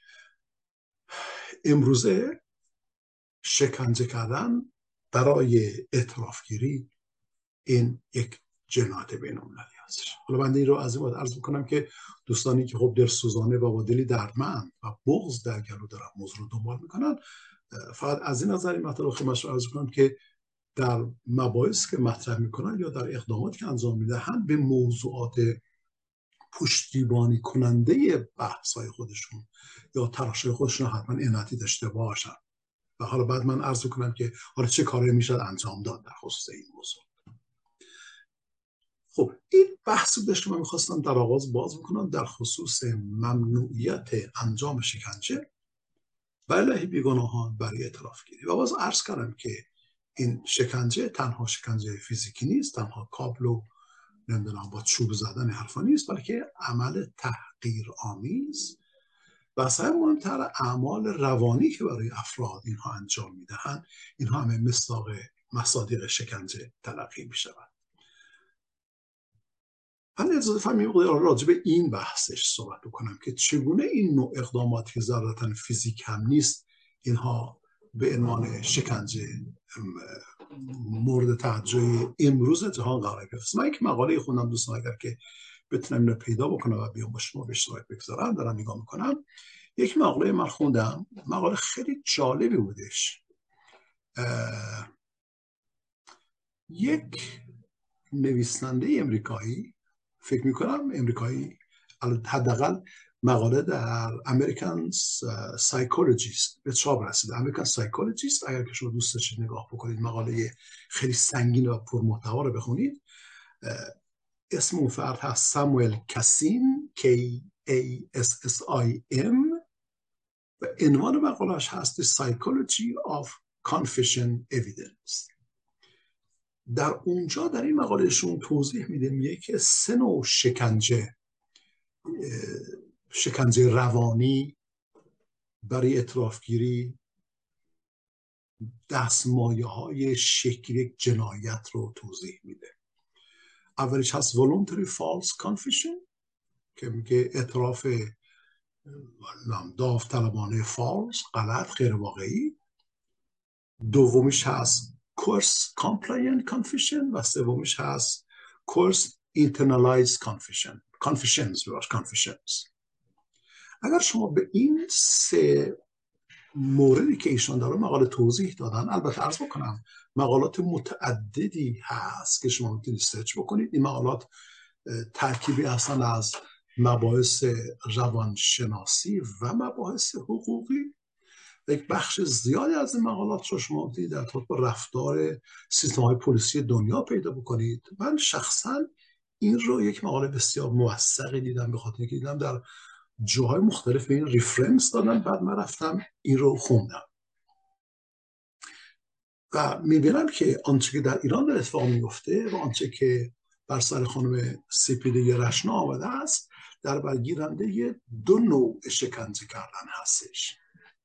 امروزه شکنجه کردن برای اعترافگیری این یک جنایت بین‌المللی هستش. حالا من این رو از این باید عرض بکنم که دوستانی که خب دلسوزانه و با دلی دردمند و بغض در گلو دارن موضوع رو دنبال میکنن، فقط از این نظر این مطلب خدمتتون عرض کنم که در مباحث که مطرح میکنن یا در اقداماتی که انجام میدهن به موضوعات پشتیبانی کننده بحث‌های خودشون یا تلاش‌های خودشون حتما عنایتی داشته باشن. و حالا بعد من عرض کنم که حالا چه کاری میشه انجام داد در خصوص این موضوع. خب این بحث رو داشتم، من میخواستم در آغاز باز بکنم در خصوص ممنوعیت انجام شکنجه بر علیه بیگناهان برای اعترافگیری. و باز عرض کردم که این شکنجه تنها شکنجه فیزیکی نیست، تنها کابل و نمیدونم با چوب زدن حرفا نیست، بلکه عمل تحقیر آمیز و اصلا مهمتر اعمال روانی که برای افراد اینها انجام میدهند، اینها همه مصداق مصادیق شکنجه تلقی میشوند. من اجازه فرمایید راجع به این بحثش صحبت بکنم که چگونه این نوع اقداماتی که ضرورتاً فیزیک هم نیست، اینها به عنوان شکنجه مورد توجه امروز جهان قرار گرفت. من یک مقاله خوندم دوستان، اگر که بتونم اینو پیدا بکنم و بیام با شما به اشتراک بگذارم، دارم نگاه میکنم. یک مقاله من خوندم، مقاله خیلی جالبی بودش. یک نویسنده امریکایی، فکر میکنم امریکایی، حداقل مقاله در امریکن سایکولوژیست به چاپ رسیده. امریکن سایکولوژیست، اگر که شما دوست داشتید نگاه بکنید، مقاله خیلی سنگین و پرمحتوا رو بخونید. اسم اون فرد هست ساموئل کاسین، K A S S I M، و عنوان مقالهش هست The Psychology of Confession Evidence. در اونجا در این مقالهشون توضیح میده، میگه که سه نوع شکنجه، شکنجه روانی برای اعترافگیری، دستمایه های شکل یک جنایت رو توضیح میده. اولیش هست voluntary false confession که میگه اعتراف داوطلبانه فالس، غلط، غیر واقعی. دومیش هست coerced compliant confession و سومیش هست coerced internalized confession confessions براش confessions. اگر شما به این سه موردی که ایشان در مقاله توضیح دادن، البته عرض بکنم مقالات متعددی هست که شما میتونید سرچ بکنید. این مقالات ترکیبی هستن از مباحث روانشناسی و مباحث حقوقی. یک بخش زیادی از این مقالات رو شما میتونید در ارتباط با رفتار سیستم‌های پلیسی دنیا پیدا بکنید. من شخصا این رو یک مقاله بسیار موثقی دیدم، به خاطر اینکه دیدم در جاهای مختلف به این ریفرنس دادن، بعد من رفتم این رو خوندم و میبینم که آنچه که در ایران در اتفاق میفته و آنچه که بر سر خانم سپیده رشنا آمده است، در برگیرنده دو نوع شکنجه کردن هستش.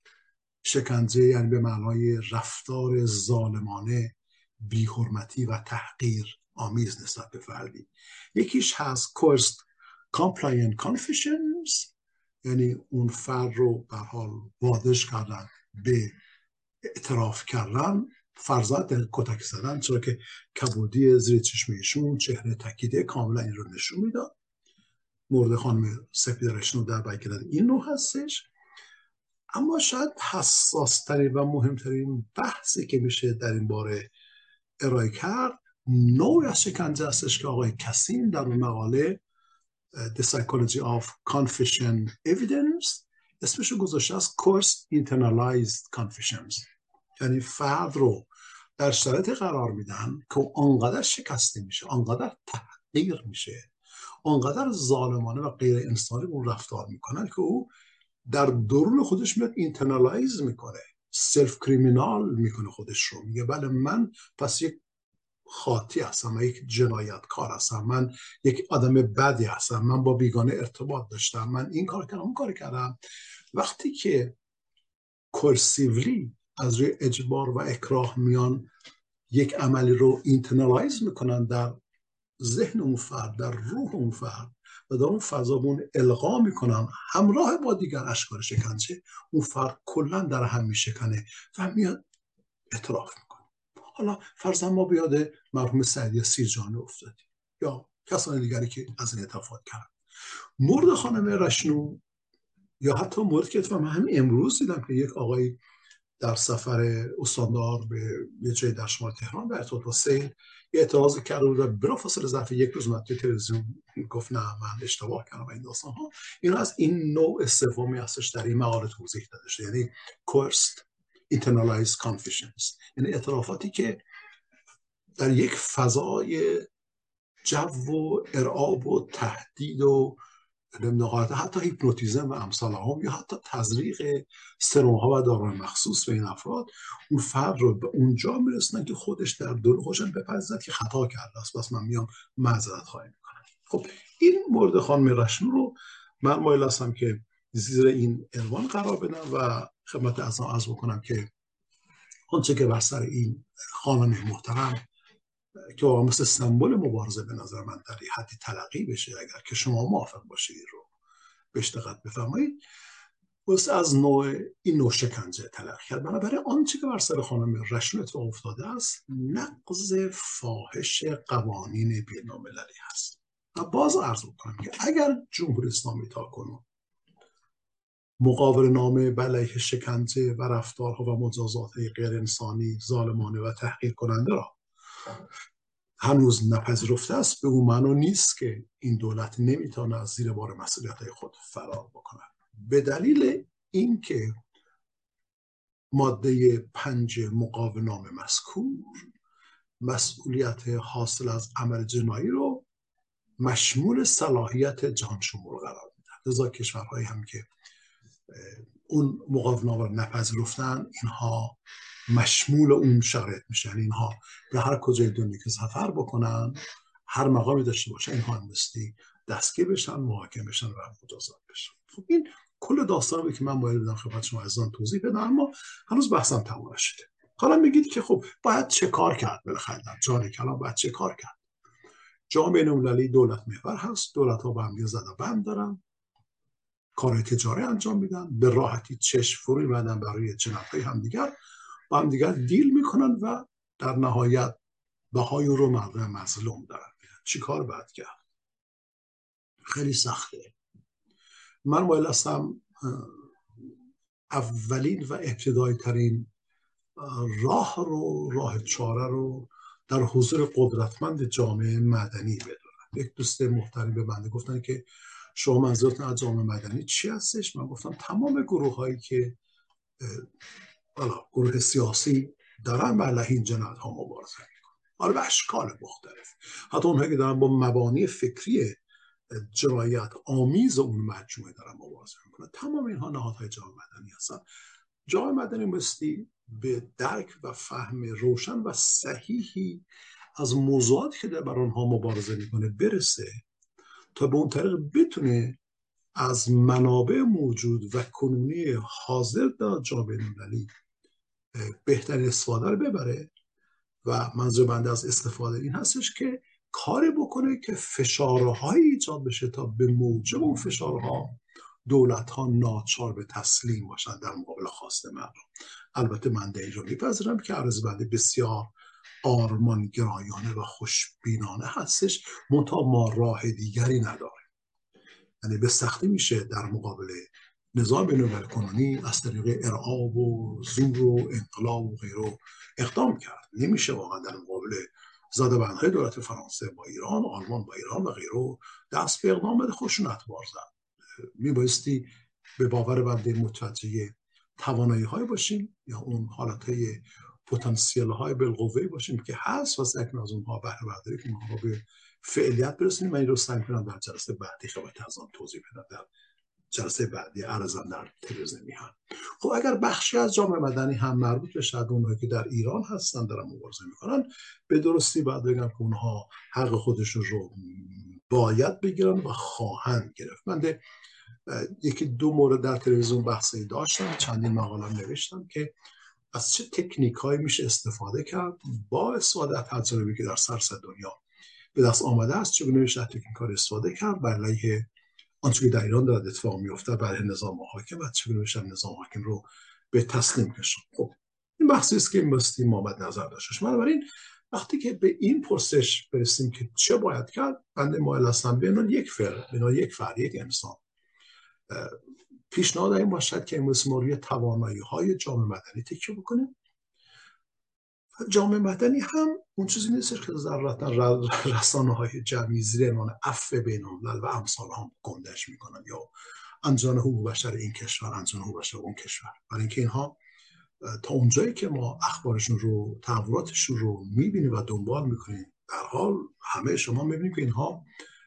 شکنجه یعنی به معنای رفتار ظالمانه، بی‌حرمتی و تحقیر آمیز نسبت به فردی. یکیش هست coerced compliant confessions، یعنی اون فرد رو به حال وادش کردن به اعتراف کردن، فرضاً کتک زدن، چرا که کبودی زیر چشمشون، چهره تکیده کاملا این رو نشون میداد. مورد خانم سپیده رشنا در برگیرنده این نوع هستش. اما شاید حساسترین و مهمترین بحثی که میشه در این باره ارائه کرد، نوع از شکنجه هستش که آقای کاسین در اون مقاله The Psychology of Confession Evidence اسمشو گذاشته از Coerced Internalized Confessions، یعنی فرد رو در شرایط قرار میدن که آنقدر شکسته میشه، آنقدر تحقیر میشه، آنقدر ظالمانه و غیر انسانی اون رفتار میکنن که او در درون خودش میاد اینترنالایز میکنه، سلف کریمینال میکنه خودش رو. میگه بله من پس یک خاطی هستم، من یک جنایتکار هستم، من یک آدم بدی هستم، من با بیگانه ارتباط داشتم، من این کار کردم اون کار کردم. وقتی که کورسیولی از روی اجبار و اکراه میان یک عملی رو اینترنالایز میکنن در ذهن اون فرد، در روح اون فرد و در اون فضا اون القا میکنن همراه با دیگر اشکال شکنجه، اون فرد کلا در هم میشکنه و میاد اعتراف میکنه. حالا فرضاً ما بیاد مرحوم سعدی سیرجانی افتادیم یا کسان دیگری که از این اتفاق کردن. مورد خانم رشنو یا حتی مورد که من همین امروز دیدم که یک آقای در سفر استاندار به یه جای در شمال تهران در ارتباط با سیل اعتراض کرده بود و بلافاصله ظرف یک روز من توی تلویزیون گفت نه من اشتباه کردم این داستان ها. این از این نوع سومی هستش در این مقاله توضیح داده شده، یعنی coerced internalized confessions، یعنی اعترافاتی که در یک فضای جو و ارعاب و تهدید و نقاط حتی هیپنوتیزم و امثال هم یا حتی تزریق سرم‌ها و داروهای مخصوص به این افراد اون فرد رو به اونجا میرسونن که خودش در دل خودش بپذیرد که خطا کرده است، بس من میام معذرت خواهی میکنم. خب این مورد خانم رشنو رو من مایل هستم که زیر این عنوان قرار بدم و خدمت عزیزان عرض بکنم که آنچه که بر سر این خانم محترم که واقعا مثل سمبل مبارزه به نظر من در این حدی تلقی بشه، اگر که شما موافق باشید رو بهش دقت بفرمایید، واسه از نوع این نوع شکنجه تلقی کرد. بنابراین آنچه که بر سر خانم رشنو اتفاق افتاده است نقض فاحش قوانین بین‌المللی هست. و باز عرض می‌کنم که اگر جمهوری اسلامی تاکنون مقاوله نامه بر علیه شکنجه و رفتارها و مجازات غیر انسانی، ظالمانه و تحقیر کننده را هنوز نپذیرفته است به اون معنی نیست که این دولت نمیتونه از زیر بار مسئولیت‌های خود فرار بکنه. به دلیل اینکه ماده پنج مقاونام مذکور مسئولیت حاصل از عمل جنایی رو مشمول صلاحیت جهان شمول قرار میده. لذا کشورهایی هم که اون مقاونام رو نپذیرفتن اینها مشمول اون شرایط میشن. اینها به هر کجای دنیا که سفر بکنن، هر مقامی داشته باشن، اینها هم مستی دستگیر بشن، محاکم بشن و مجازات بشن. خب این کل داستان بود که من باید بدم خدمت شما عزیزان توضیح بدم، اما هنوز بحثم تمام نشده. حالا میگید که خب باید چه کار کرد؟ بالاخره در جان کلام باید چه کار کرد؟ جامعه بین‌المللی دولت محور هست، دولت ها با هم زد و بند دارن، کار تجاری انجام میدن، به راحتی چشم فرو می‌بندن برای جنایت‌های همدیگر، با هم دیگر دیل میکنن و در نهایت بهای رو مردم مظلوم دارن. چی کار باید کرد؟ خیلی سخته. من باید هستم اولین و ابتدایی ترین راه رو راه چاره رو در حضور قدرتمند جامعه مدنی بدونم. یک دوست محترم به بنده گفتن که شما منظورتون از جامعه مدنی چی هستش؟ من گفتم تمام گروه هایی که حالا گروه سیاسی دارن بر علیه این جنایت ها مبارزه میکنن، حالا به اشکال مختلف، حتی اونهایی که دارن با مبانی فکری جنایت آمیز اون مجموعه دارن مبارزه میکنن، تمام اینها نهادهای جامعه مدنی هستن. جامعه مدنی مستی به درک و فهم روشن و صحیحی از موضوعاتی که در بر آنها مبارزه میکنه برسه تا به اون طریق بتونه از منابع موجود و کنونی حاضر در جامعه بین‌المللی بهترین استفاده رو ببره. و منظور بنده از استفاده این هستش که کاری بکنه که فشارهایی ایجاد بشه تا به موجب اون فشارها دولت ها ناچار به تسلیم باشن در مقابل خواست مردم. البته من در اینجا میپذیرم که عرض بنده بسیار آرمانگرایانه و خوشبینانه هستش، منتها ما راه دیگری نداریم. یعنی به سختی میشه در مقابل نظام بین‌المللی کنونی از طریق ارعاب و زور و انقلاب و غیره اقدام کرد. نمیشه واقعا در مقابل زده‌بندهای دولت فرانسه با ایران، آلمان با ایران و غیره دست به اقدام بده، خشونت بار زد. میبایستی به باور بنده متوجه توانایی های باشیم یا اون حالت های پتانسیل های بالقوه باشیم که هست و سعی کنیم از اونها بهره برداری کنیم، اونها به فعلیت برسونیم. من این رو سعی کنم در جلسه بعدی خدمت از آن توضیح بدم، در جلسه بعدی عرضم در تلویزیون میهن. خب اگر بخشی از جامعه مدنی هم مربوط بشه اونهایی که در ایران هستن دارن مبارزه میکنن، به درستی باید بگم که اونها حق خودشون رو باید بگیرن و خواهند گرفت. من ده یکی دو مورد در تلویزیون بحثی داشتم، چندین مقالم نوشتم که از چه تکنیک هایی میشه استفاده کرد با استفاده از تجربه‌ای که در سراسر دنیا به دست آمده است، چگونه میشه تکنیک ها استفاده کرد بر علیه آنچه که در ایران دارد اتفاق میفته برای نظام حاکم و چگونه میشه نظام حاکم رو به تسلیم کشوند. خب این بحثی است که می‌بایستی مابد نظر داشتش. بنابراین وقتی که به این پرسش برسیم که چه باید کرد، بنده مایل هستم بین یک فرد، بین یک فرد، یک انسان پیشنهاد این باشد که امروز ما روی توانایی‌های جامعه مدنی تکیه بکنیم. جامعه مدنی هم اون چیزی نیست که ضرورتا رسانه‌های جمعی زیر عنوان عفو بین‌الملل و امثال هم گندش میکنن یا انجمن حقوق بشر این کشور، انجمن حقوق بشر اون کشور، برای اینکه اینها تا اونجایی که ما اخبارشون رو، تحولاتشون رو میبینیم و دنبال میکنیم، در حال همه شما میبینیم که اینها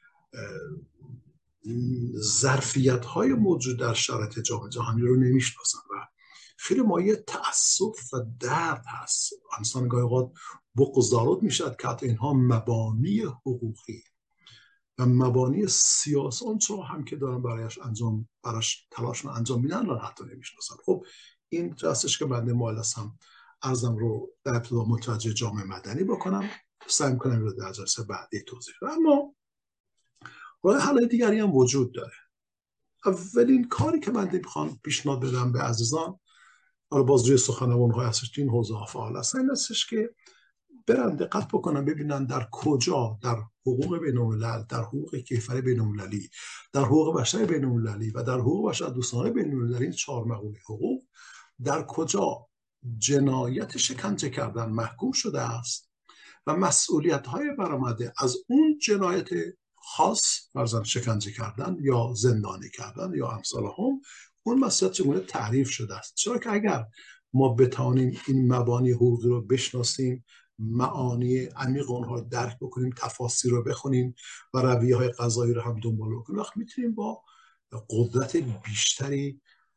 ظرفیت‌های موجود در شرایط جامعه جهانی رو نمیشناسن و خیلی مایه تأسف و درد هست. انسان گاهی اوقات بغض‌آلود میشد که حتی اینها مبانی حقوقی و مبانی سیاسی آنچه هم که دارن برایش انجام براش تلاش انجام میدن رو حتی نمیشناسن. خب این جاستش که بنده مایل هستم عرضم رو در ابتدا متوجه جامعه مدنی بکنم، سعی کنم رو در جلسه بعدی توضیح بدم. اما راه حل دیگری هم وجود داره. اولین کاری که من میخوام پیشنهاد بدم به عزیزان، حالا باز روی سخنرانی‌ها هستش این حوزه ها فعال هستن، این هستش که برن دقت بکنن ببینن در کجا در حقوق بین‌الملل، در حقوق کیفر بین‌المللی، در حقوق بشر بین‌المللی و در حقوق بشر دوستانه بین‌المللی، این چهار مقوله حقوق، در کجا جنایت شکنجه کردن محکوم شده است و مسئولیت های برآمده از اون جنایت خاص، فرضاً شکنجه کردن یا زندانی کردن یا امثال هم، اون مسئولیت چگونه تعریف شده است. چرا که اگر ما بتوانیم این مبانی حقوقی رو بشناسیم، معانی عمیق اونها رو درک بکنیم، تفاسیر رو بخونیم و رویه های قضایی رو هم دنبال بکنیم، وقت میتونیم با قدرت بیشتری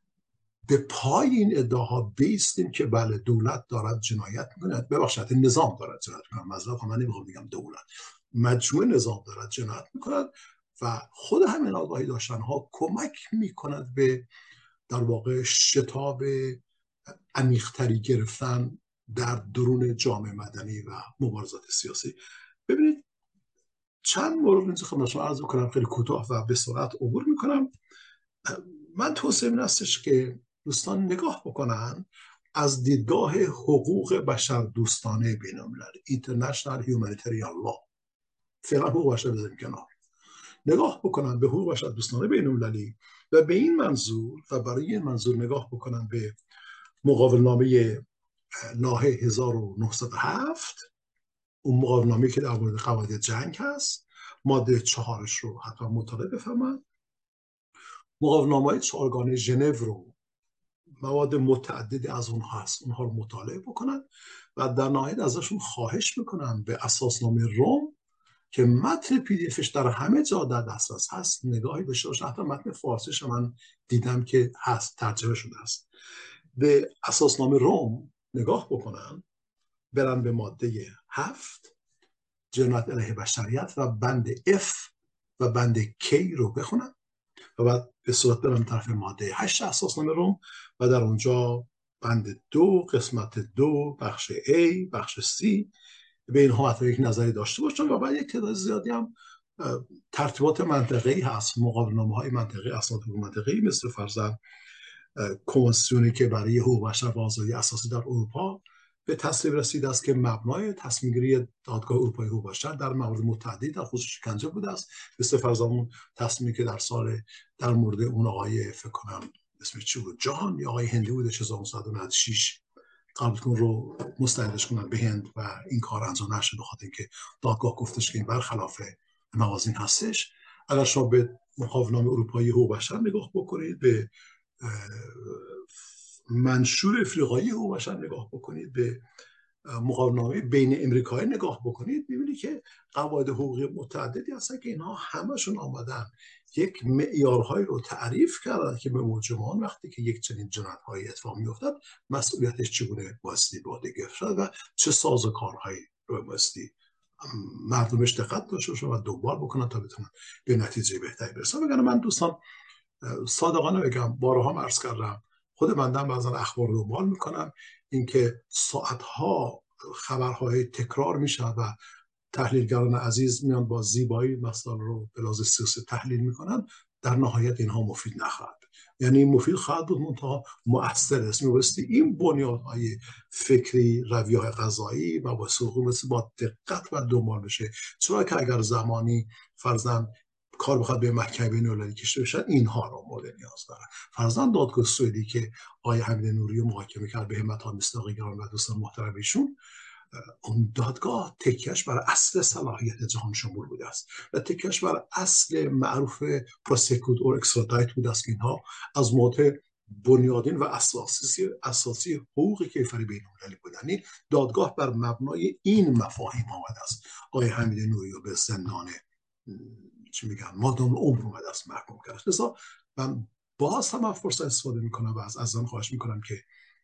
به پای این ادعاها بیستیم که بله دولت دارد جنایت میکنه. ببخشید نظام دارد جنایت میکنه، معذرت من نمیخوام بگم دولت، مجموعه نظام دارد جنایت میکند و خود همین آگاهی داشتن ها کمک میکند به در واقع شتاب عمیق‌تری گرفتن در درون جامعه مدنی و مبارزات سیاسی. ببینید چند مورد اینجا خدمت شما عرض کنم، خیلی کوتاه و به سرعت عبور میکنم. من توصیه این هستش که دوستان نگاه بکنن از دیدگاه حقوق بشر دوستانه بین‌المللی، International Humanitarian Law، فعلا حقوق بشر بذاریم کنار، نگاه بکنن به حقوق بشر دوستانه بین‌المللی و به این منظور و برای این منظور نگاه بکنن به مقاولنامه لاهه هزار و نهصد و هفت، اون مقاولنامه که در مورد قواعد جنگ هست، ماده چهارش رو حتما مطالعه بفرمایید. مقاولنامه‌های چهارگانه ژنو رو مواد متعددی از اونها هست، اونها رو مطالعه بکنن و در نهایت ازشون خواهش میکنن به اساسنامه روم که متن پی دی افش در همه جا در دسترس هست نگاهی داشته باشن. حتی متن فارسیش من دیدم که هست، ترجمه شده است. به اساسنامه روم نگاه بکنن، برن به ماده هفت جنایت علیه بشریت و بند F و بند K رو بخونن و بعد به صورت برن طرف ماده هشت اساسنامه روم و در اونجا بند دو قسمت دو بخش A بخش C به اینها حتی یک نظری داشته باشن و بعد یک تعداد زیادی هم ترتیبات منطقه‌ای هست، مقاولنامه‌های منطقه‌ای، اسناد منطقه‌ای مثل فرضاً کنوانسیونی که برای حقوق بشر و آزادی اساسی در اروپا به تصویب رسیده است که مبنای تصمیم گیری دادگاه اروپایی حقوق بشر در موارد متعددی در خصوص شکنجه بوده است، مثل فرضاً اون تصمیمی که در سال در مورد اون آقای فکر کنم اسمش چی بود، جان یا آقای هندی بود هزار و نهصد و نود و شش قبل کن رو مستندش کنن به هند و این کار انجام نشد بخاطر اینکه دادگاه گفتش که این برخلاف موازین هستش. اگر شما به مقاولنامه اروپایی حقوق بشر نگاه بکنید، به منشور افریقایی حقوق بشر نگاه بکنید، به مقاولنامه بین امریکایی نگاه بکنید، می‌بینید که قواعد حقوقی متعددی هستن که اینها همشون آمدن یک معیارهایی رو تعریف کردن که به مجرمان وقتی که یک چنین جنایت‌هایی اتفاق می‌افتد مسئولیتش چگونه بایستی به عهده گرفت و چه سازوکارهایی رو بایستی مردمش دقت داشته باشن و دنبال بکنن تا بتونن به نتیجه بهتری برسن. بگم من دوستان صادقانه بگم، بارها عرض کردم، خود بنده بعضا اخبار رو دنبال میکنم، اینکه ساعتها خبرهای تکرار میشه و تحلیلگران عزیز میان با زیبایی مسائل رو به لحاظ سیاسی تحلیل میکنن، در نهایت اینها مفید نخواهد، یعنی مفید خواهد بود منتها مؤثر است. میبایستی این بنیادهای فکری، رویه‌های قضایی و با حقوقی با دقت و دنبال بشه، چرا که اگر زمانی فرضاً کار بخواد به محکمه بین‌المللی کشیده بشه اینها رو مورد نیاز داره. فرضاً دادگاه سوئدی که آقای حمید نوری رو محاکمه کرد به همت ها مصداقی گران و دوستان محترم ایشون، اون دادگاه تکیهش بر اصل صلاحیت جهان شمول بوده است و تکیهش بر اصل معروف پروسیکوت اور اکسترادایت بوده است که اینها از موضع بنیادین و اساسی اساسی حقوق کیفری بین‌المللی بودن. دادگاه بر مبنای این مفاهیم آمده است آقای حمید نوری رو به زندان چی میگن مادام عمر اومده است محکوم کرد. لذا من باز هم فرصت استفاده میکنم و از عزیزان خواهش میکنم که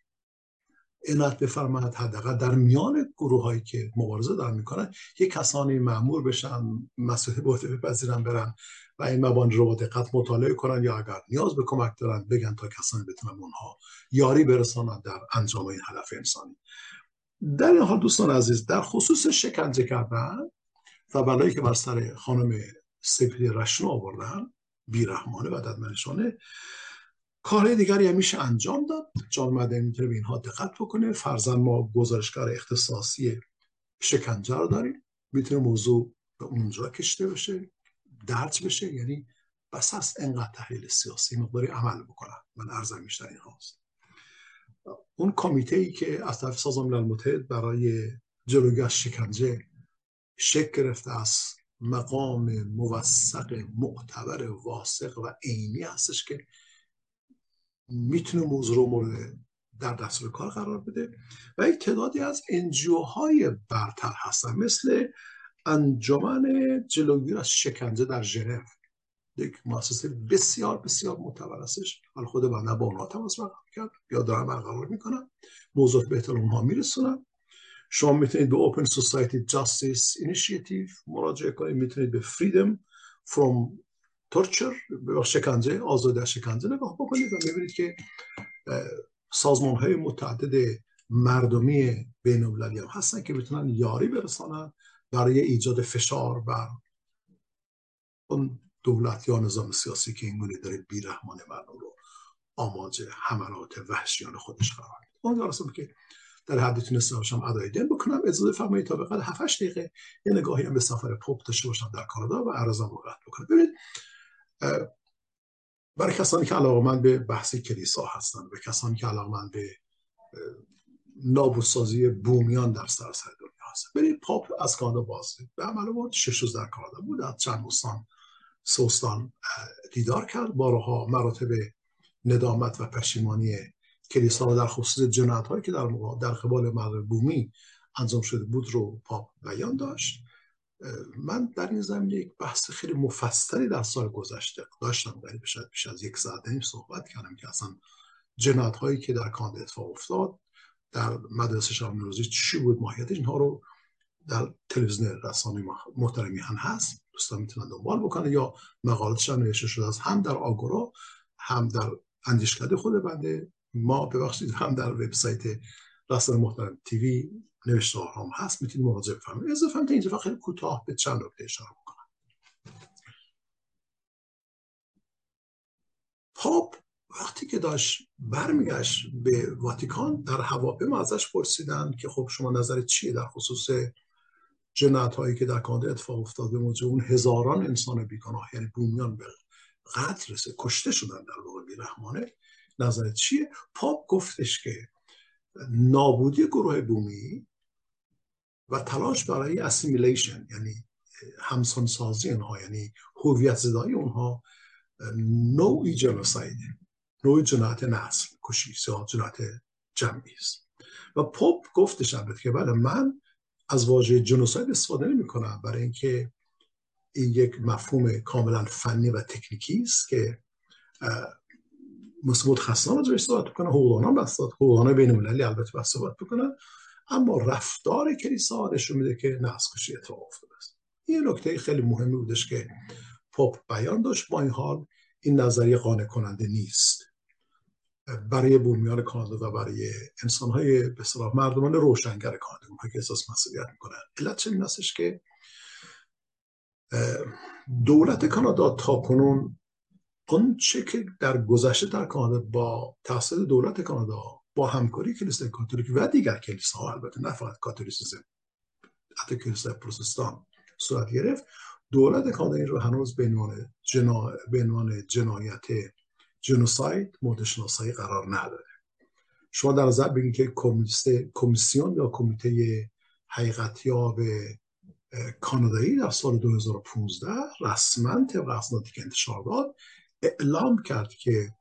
عنایت بفرمایید حداقل در میان گروه هایی که مبارزه دارن میکنن یک کسانی مأمور بشن، مسئولیت به عهده بپذیرن، برن و این مبانی رو با دقت مطالعه کنن یا اگر نیاز به کمک دارن بگن تا کسانی بتونن اونها یاری برسانن در انجام این هدف انسانی. در این حال دوستان عزیز، در خصوص شکنجه کردن و بلایی که بر سر خانم سپیده رشنو آوردن بیرحمانه و ددمنشانه، کارهای دیگری هم میشه انجام داد. جامعه مدنی میتونه به اینها دقت بکنه. فرضاً ما گزارشگر اختصاصی شکنجه رو داریم، میتونه موضوع به اونجا کشیده بشه، درج بشه، یعنی بس هست انقدر تحلیل سیاسی مقداری عمل بکنن. من عرضم بیشتر این هاست. اون کمیته ای که از طرف سازمان ملل متحد برای جلوگیری از شکنجه شکل گرفته از مقام موثق معتبر واثق و عینی هستش که میتونه موضوع رو مورد در دستور کار قرار بده و یک تعدادی از انجیو های برتر هستن مثل انجمن جلوگیری از شکنجه در ژنو، یک مؤسسه بسیار بسیار معتبر هستش. حالا خود بنده با اونها تماس برقرار کرد یا دارم برقرار میکنم، موضوعات به اطلاع اونها میرسونم. شما میتونید به Open Society Justice Initiative مراجعه کنید، میتونید به Freedom from Torture به شکنجه، آزادی از شکنجه نگاه بکنید و میبینید که سازمان های متعدد مردمی بین المللی هم هستن که میتونن یاری برسانن برای ایجاد فشار بر اون دولت یا نظام سیاسی که اینگونه داره بیرحمانه مردم رو آماج حملات وحشیانه خودش قرار میده. اون راستم که در حدی تونسته باشم ادای دین بکنم. اجازه فرمایید تا به قدر هفت هشت دقیقه یه نگاهی هم به سفر پاپ داشته باشم در کانادا و عرضم رو رد بکنم. ببینید برای کسانی که علاقه‌مند به بحث کلیسا هستن و کسانی که علاقه‌مند به نابودسازی بومیان در سراسر دنیا هستن، ببینید پاپ از کانادا بازدید به عمل بود شش روز در کانادا بود، از چند استان سه استان دیدار کرد، بارها مراتب ندامت و پشیمانی کلیسا را در خصوص جنایت‌هایی که در در قبال مردم بومی انجام شده بود رو پاپ بیان داشت. من در این زمینه یک بحث خیلی مفصلی در سال گذشته داشتم، قریب شاید بیش از یک ساعت نیم صحبت کردم که اصلا جنایت‌هایی که در کانادا اتفاق افتاد در مدرسه شام نوروزی چی بود، ماهیتش، اینها رو در تلویزیون رسانه محترمی هم هست، دوستان میتونن دنبال بکنن یا مقالاتش هم نوشته شده است، هم در آگورا هم در اندیشکده خود بنده، ما ببخشید هم در وبسایت رسانه محترم تیوی نوشته هم هست، میتونید مراجعه بفرمایید. اضافه هم تا اینجا خیلی کوتاه به چند نکته اشاره بکنم. پاپ وقتی که داشت برمیگشت به واتیکان در هواپیما ازش پرسیدن که خب شما نظرت چیه در خصوص جنایت هایی که در کانادا اتفاق افتاده، موجب اون هزاران انسان بیگناه یعنی بومیان به قتل رسید، کشته شدن در واقع بیرحمانه، نظرت چیه؟ پاپ گفتش که نابودی گروه بومی و تلاش برای اسیمیلیشن یعنی همسانسازی اونها، یعنی هویت زدایی اونها، نوعی جنوساید، نوعی جنایت نسل کشی یا جنایت جمعی است. و پاپ گفتش البته که بله من از واژه جنوساید استفاده نمی کنم، برای اینکه این یک مفهوم کاملا فنی و تکنیکی است که مسئول متخصصان رو جایش صحبت بکنن، حقوقدانان بس حقوقدانان بین المللی البته بس صحبت بکنن، اما رفتار کلیسا نشون میده که نسل کشی اتفاق افتاده است. این نکته خیلی مهمی بودش که پاپ بیان داشت. با این حال این نظریه قانع کننده نیست برای بومیان کانادا و برای انسان‌های به اصطلاح مردمان روشنگر کانادا، اونها که احساس مسئولیت میکنن. علت چه این هستش که دولت کانادا تاکنون آنچه که در گذشته در کانادا با توسط دولت کانادا با همکاری کلیسای کاتولیک و دیگر کلیساها، البته نه فقط کاتولیسیسم، حتی کلیسای پروتستان صورت گرفت، دولت کانادا این رو هنوز به عنوان جنا... به عنوان جنایت جنوساید مورد شناسایی قرار نداده. شما در نظر بگیرید که کمیسیون یا کمیته حقیقتیاب کانادایی در سال دو هزار و پانزده رسما طبق اسنادی که انتشار داد اعلام کرد که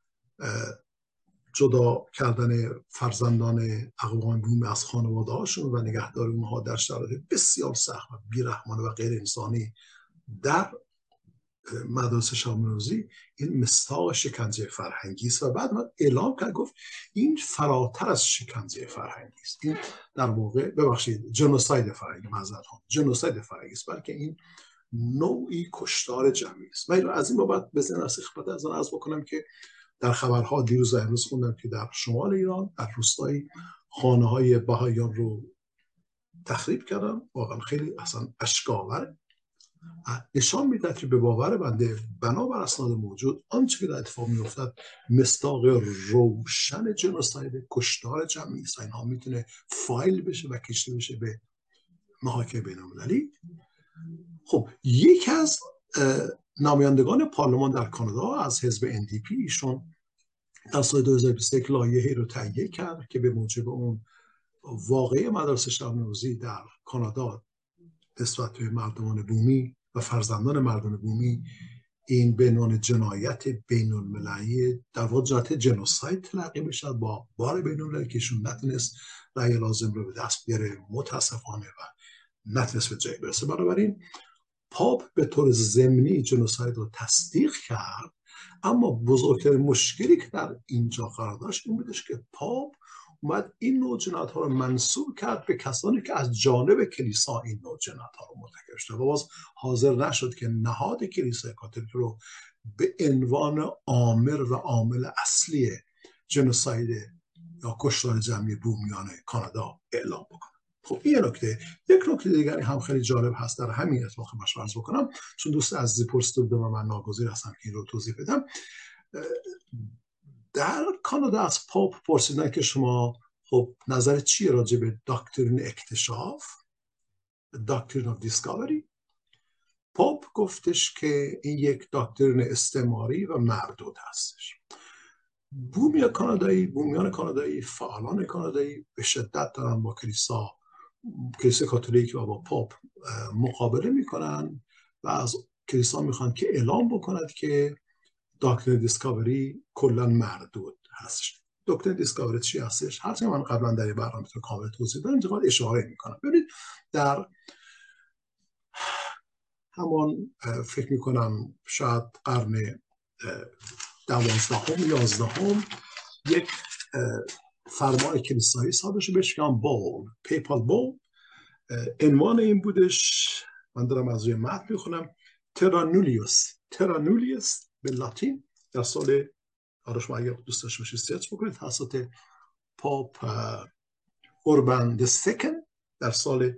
جدا کردن فرزندان اقوام بومی از خانواده هاشون و نگهداری اونها در شرایط بسیار سخت و بیرحمانه و غیر انسانی در مدرسه شام نوروزی این مصداق شکنجه فرهنگی است. و بعد من اعلام کرد گفت این فراتر از شکنجه فرهنگی است، این در واقع ببخشید جنوساید فرهنگی، معذرت ها جنوساید فرهنگی است، بلکه این نوعی کشتار جمعی است. من از این بابت بزن از خدمت از آن عرض بکنم که در خبرها دیروز و امروز خوندم که در شمال ایران در روستایی خانه‌های بهائیان رو تخریب کردن. واقعا خیلی اصلا اشک‌آور نشان میدهد که به باور بنده بنابر اسناد موجود آنچه که در اتفاق میافتد مصداق روشن جنوساید، کشتار جمعی است. اینها میتونه فایل بشه و کشیده بشه به محاکم بین‌المللی. خب یکی از نمایندگان پارلمان در کانادا از حزب ان دی پی ایشون در سال دو هزار و بیست و یک لایحه‌ای رو تهیه کرد که به موجب اون واقعه مدرسه شام نوروزی در کانادا نسبت به مردمان بومی و فرزندان مردمان بومی این به عنوان جنایت بین المللی، در واقع جنایت جنوساید تلقی میشه با بار بین المللی که ایشون نتونست رأی لازم رو به دست بیاره متاسفانه و نتونست به جایی برسه. بنابراین پاپ به طور ضمنی جنوساید رو تصدیق کرد، اما بزرگترین مشکلی که در اینجا قرار داشت این بودش که پاپ اومد این نوع جنایت ها رو منسوب کرد به کسانی که از جانب کلیسا این نوع جنایت ها رو مرتکب شده و باز حاضر نشد که نهاد کلیسای کاتولیک رو به عنوان عامل و عامل اصلی جنوساید یا کشتار جمعی بومیان کانادا اعلام بکنه. خب این نکته. یک نکته دیگری هم خیلی جالب هست در همین اتفاق باش عرض بکنم، چون دوست عزیزی پرسیده بودم و من ناگزیر هستم که این رو توضیح بدم. در کانادا از پاپ پرسیدن که شما خب نظر چیه راجع به داکترین اکتشاف، داکترین آف دیسکاوری؟ پاپ گفتش که این یک داکترین استعماری و مردود هستش. بومیان کانادایی، بومیان کانادایی، فعالان کانادایی به شدت دارن با کلیسا کلیسای کاتولیک و با پاپ مقابله میکنن و از کلیسا میخوان که اعلام بکند که داکترین دیسکاوری کلا مردود هستش. دکترین دیسکاوری چی هستش؟ هر چیزی من قبلا در برنامه تو کامل توضیح دادم، اینجا اشاره میکنم. ببینید در همان فکر میکنم شاید قرن دوازدهم یازدهم یک فرمان کلیسایی صادر شد بهش میگن بول، پیپال بول. عنوان این بودش، من دارم از روی متن میخونم، ترانولیوس. ترانولیوس به لاتین در سال، آره شما اگه دوست داشته باشید سرچ بکنید، توسط پاپ اوربان د سکند در سال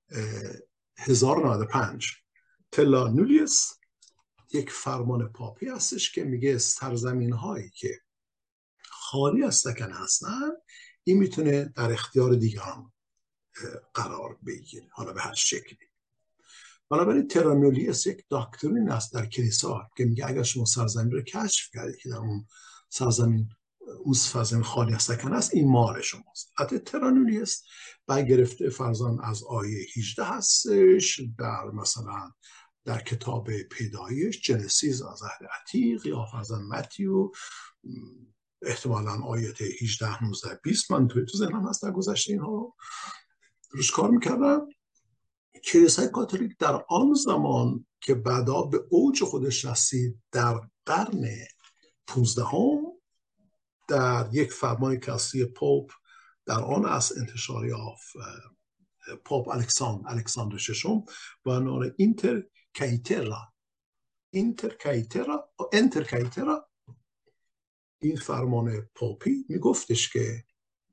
هزار و نود و پنج. ترانولیوس یک فرمان پاپی هستش که میگه سرزمین هایی که خالی از سکن هستن این میتونه در اختیار دیگران قرار بگیره، حالا به هر شکلی. بنابراین ترانولیوس یک داکترین است در کلیسا که میگه اگر شما سرزمین رو کشف کردید که در اون سرزمین اون سرزمین خالی از سکن است، این مال شماست. حتی ترانولیوس برگرفته فرزان از آیه هجده هستش در مثلا در کتاب پیدایش، جنسیس از عهد عتیق، یا فرزان متیو احتمالاً آیات هجده نوزده بیست، من توی تو ذهنم هست در گذشته اینها روش کار میکردم. کلیسای کاتولیک در آن زمان که بعدا به اوج خودش رسید در قرن پانزدهم در یک فرمان کسی پاپ در آن از انتشار یافت، پاپ الکساندر الکساندر ششم با عنوان اینتر کایترا اینتر کایترا انتر کایترا این فرمان پاپی میگفتش که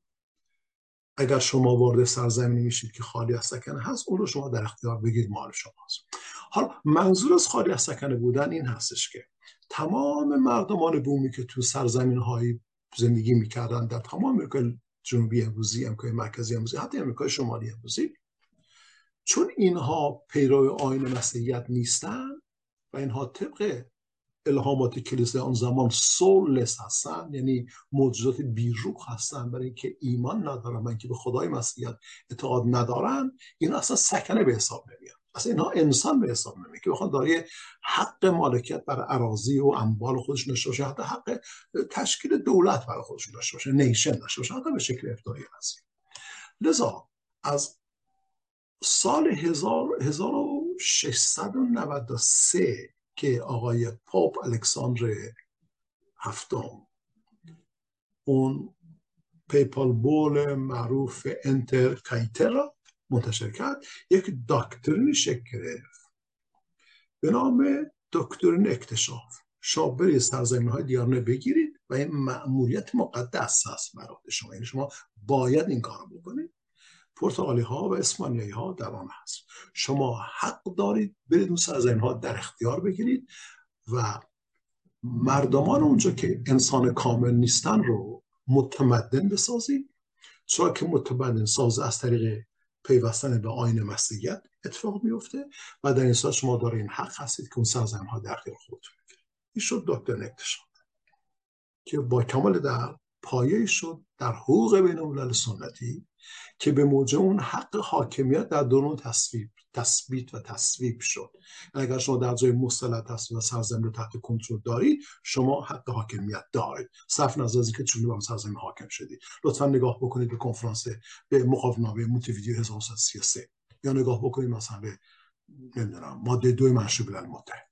اگر شما وارد سرزمینی میشید که خالی از سکنه هست، اون رو شما در اختیار بگیرید، مال شماست. حالا منظور از خالی از سکنه بودن این هستش که تمام مردمان بومی که تو سرزمین‌های زندگی میکردن در تمام امریکای جنوبی امروزی، امریکای مرکزی امروزی، حتی امریکای شمالی امروزی، چون اینها پیرو آیین مسیحیت نیستن و اینها طبق الهامات کلیسای آن زمان سوللس هستن، یعنی موجودات بیروح هستن، برای اینکه ایمان ندارن و اینکه به خدای مسیحیت اعتقاد ندارن، این اصلا سکنه به حساب نمیاد، اصلا اینها انسان به حساب نمیاد که بخوان دارای حق مالکیت بر اراضی و اموال خودشون داشته باشه، حتی حق تشکیل دولت برای خودشون داشته باشه، نیشن داشته باشه، حتی به شکل ابتدایی مسیح. لذا از سال هزار و ششصد و نود و سه که آقای پاپ الکساندر هفتم اون پیپال بول معروف انتر کایترا منتشر کرد، یک داکترین شکل گرفت به نام دکترین اکتشاف. شما برید سرزمین های دیگران بگیرید و این مأموریت مقدس هست برای شما، یعنی شما باید این کار بکنید. پرتغالی ها و اسپانیایی ها در آن هست. شما حق دارید برید اون سرزمین ها در اختیار بگیرید و مردمان اونجا که انسان کامل نیستن رو متمدن بسازید، چرا که متمدن ساز از طریق پیوستن به آیین مسیحیت اتفاق میفته و در این صورت شما دارین حق هستید که اون سرزمین ها در اختیار خودتون بگیرید. این شد دکترین اکتشاف که با کمال در پایه شد در حقوق بین الملل سنتی که به موجب اون حق حاکمیت در دو نوع تصویب تثبیت و تصویب شد. اگر شما در جای مصطلح تصویب و سرزمین رو تحت کنترل دارید، شما حق حاکمیت دارید، صرف نظر از اینکه چون به سرزمین حاکم شدید. لطفا نگاه بکنید به کنفرانس به مقاومتنامه مونته‌ویدئو هزار و نهصد و سی و سه، یا نگاه بکنید مثلا به نمیدونم ماده دو منشور ملل متحد.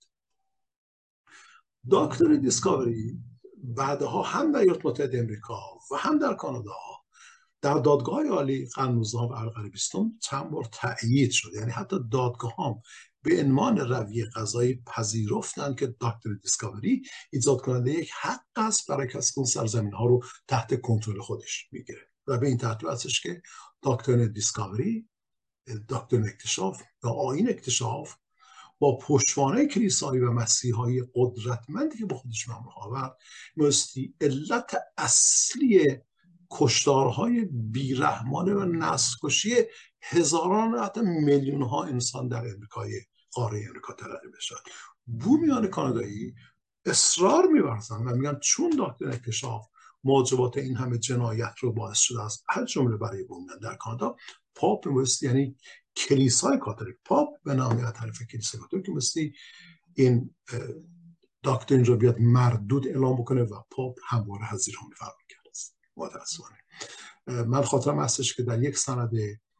دکتر دیسکاوری بعدها هم در ایالات متحده آمریکا و هم در کانادا در دادگاه عالی قرن نوزدهم و قرن بیستم چند بار تأیید شد. یعنی حتی دادگاه هم به عنوان رویه قضایی پذیرفتند که دکتر دیسکاوری ایجاد کننده یک حق است برای کسی که اون سرزمین ها رو تحت کنترل خودش میگیره، و به این ترتیب هستش که دکترین دیسکاوری، دکترین اکتشاف یا آیین اکتشاف، با پشتوانه کلیسایی و مسیحایی قدرتمندی که با خودش همراه آورد، می‌بایستی علت اصلی کشتارهای بیرحمانه و نسل‌کشی هزاران حتی میلیون ها انسان در امریکای قاره امریکا تلقی بشد. بومیان کانادایی اصرار می‌ورزند و میگن چون دکتر اکتشاف موجبات این همه جنایت رو باعث شده است، هر جمله برای بومیان در کانادا، پاپ می‌بایستی، یعنی کلیسای کاتولیک، پاپ به نام تعریف کلیسای کاتولیک، که می‌بایستی این دکترین رو بیاد مردود اعلام بکنه و پاپ همواره حذیر هم فرمان کرده است. متأسفانه من خاطرم هستش که در یک سند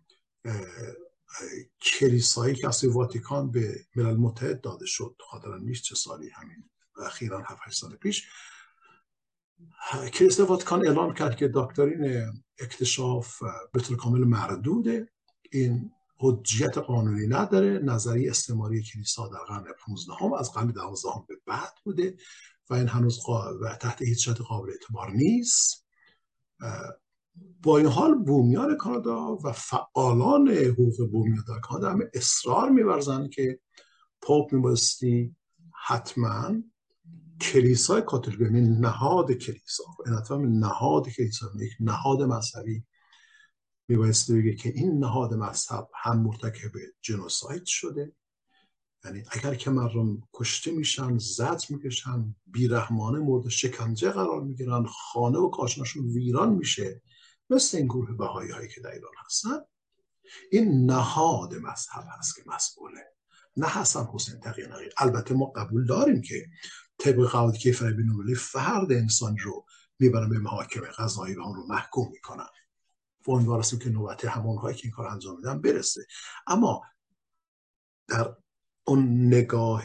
کلیسایی که از واتیکان به ملل متحد داده شد، خاطرم نیست چه سالی، همین اخیراً هفت هشت سال پیش، کلیسای واتیکان اعلام کرد که دکترین اکتشاف به طور کامل مردوده، این حجیت قانونی نداره، نظریه استعماری کلیسا در قرن پانزدهم از قرن دوازدهم به بعد بوده و این هنوز و تحت هیچ شرط قابل اعتبار نیست. با این حال بومیان کانادا و فعالان حقوق بومیان در کانادا همه اصرار می‌ورزند که پاپ می‌بایستی حتما کلیسای کاتولیک، یعنی نهاد کلیسا، این حتما نهاد کلیسا، یک نهاد مذهبی، میبایستی بگه که این نهاد مذهب هم مرتکب جنوساید شده، یعنی اگر که مردم کشته میشن، زجر میکشن، بیرحمانه مورد شکنجه قرار میگیرن، خانه و کاشانشون ویران میشه، مثل این گروه بهایی هایی که در ایران هستن، این نهاد مذهب هست که مسئوله، نه حسن حسین تقی نقی. البته ما قبول داریم که طبق قواعد کیفری بین‌المللی فرد انسان رو میبرن به محاکمه قضایی و اون رو محکوم میکنن، امیدوار هستیم که نوبت همونهایی که این کار انجام میدن برسه. اما در اون نگاه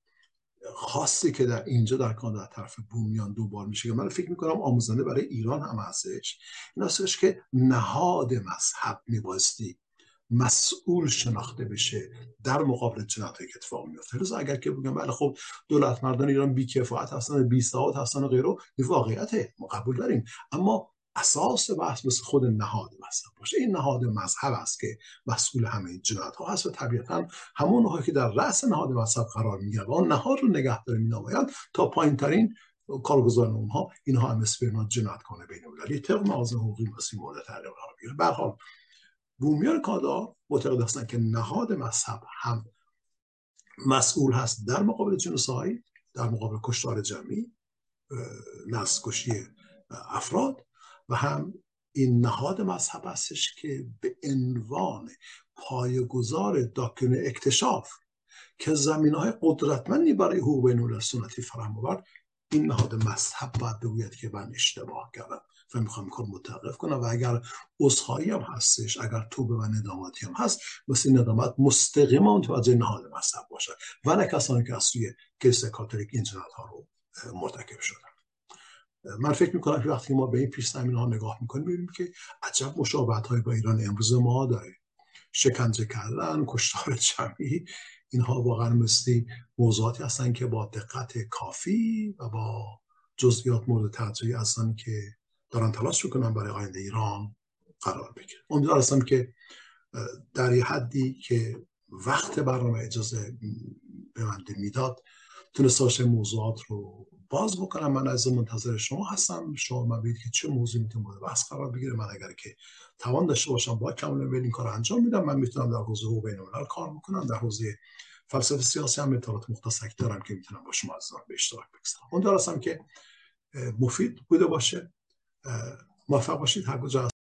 خاصی که در اینجا در کانادا طرف بومیان دوبار میشه که من فکر میکنم آموزنده برای ایران هم هستش، این هستش که نهاد مذهب میبایستی مسئول شناخته بشه در مقابل جنایتی که اتفاق میفته. لذا اگر که بگم بله خب دولت مردان ایران بی‌کفایت هستن، بی‌سواد هستن و غیره، این واقعیته، ما قبول داریم، اما اساس بحث مثل خود نهاد مذهب باشه. این نهاد مذهب است که مسئول همه این جنایت ها هست و طبیعتا همون اونهایی که در رأس نهاد مذهب قرار میگیرن و اون نهاد رو نگهداری مینامایند تا پایین ترین کارگزاران اونها، اینها هم مثل اینا جنایت کنه بین المللی طبق موازین حقوقی مثل مورد تحریم قرار میگیره. به هر حال بومیان کانادا معتقد هستند که نهاد مذهب هم مسئول هست در مقابل جنوساید، در مقابل کشتار جمعی، نسل‌کشی افراد، و هم این نهاد مذهب هستش که به عنوان پایه‌گذار دکترین اکتشاف که زمینه‌های قدرتمندی برای حقوق بین الملل سنتی فراهم آورد، این نهاد مذهب باید بگوید که من اشتباه کردم و میخوام این کار متوقف کنم، و اگر عذرخواهی هم هستش، اگر توبه و ندامتی هم هست، مثل این ندامت مستقیما متوجه نهاد مذهب باشه و نه کسانی که از سوی کلیسای کاتولیک این جنایت‌ها رو مرتکب شدن. من فکر میکنم که وقتی ما به این پیش زمینه‌ها نگاه میکنیم میبینیم که عجب مشابهت‌هایی با ایران امروز ما داره. شکنجه کردن، کشتار جمعی، اینها واقعا مثل موضوعاتی هستن که با دقت کافی و با جزئیات مورد توجه هستن که دارن تلاش میکنن برای آینده ایران قرار بگیرن. امیدوار هستم که در یه حدی که وقت برنامه اجازه به من میداد تونست موضوعات رو باز بکنم. من از منتظر شما هستم، شما من بگید که چه موضوعی میتونه مورد بحث قرار بگیره. من اگر که توان داشته باشم با کامل میل این کار انجام میدم. من میتونم در حوزه حقوق بین الملل کار بکنم، در حوزه فلسفه سیاسی هم اطلاعات مختصری دارم که میتونم با شما عزیزان به اشتراک بگذارم. امیدوارم که مفید بوده باشه موفق باشید. هر کجا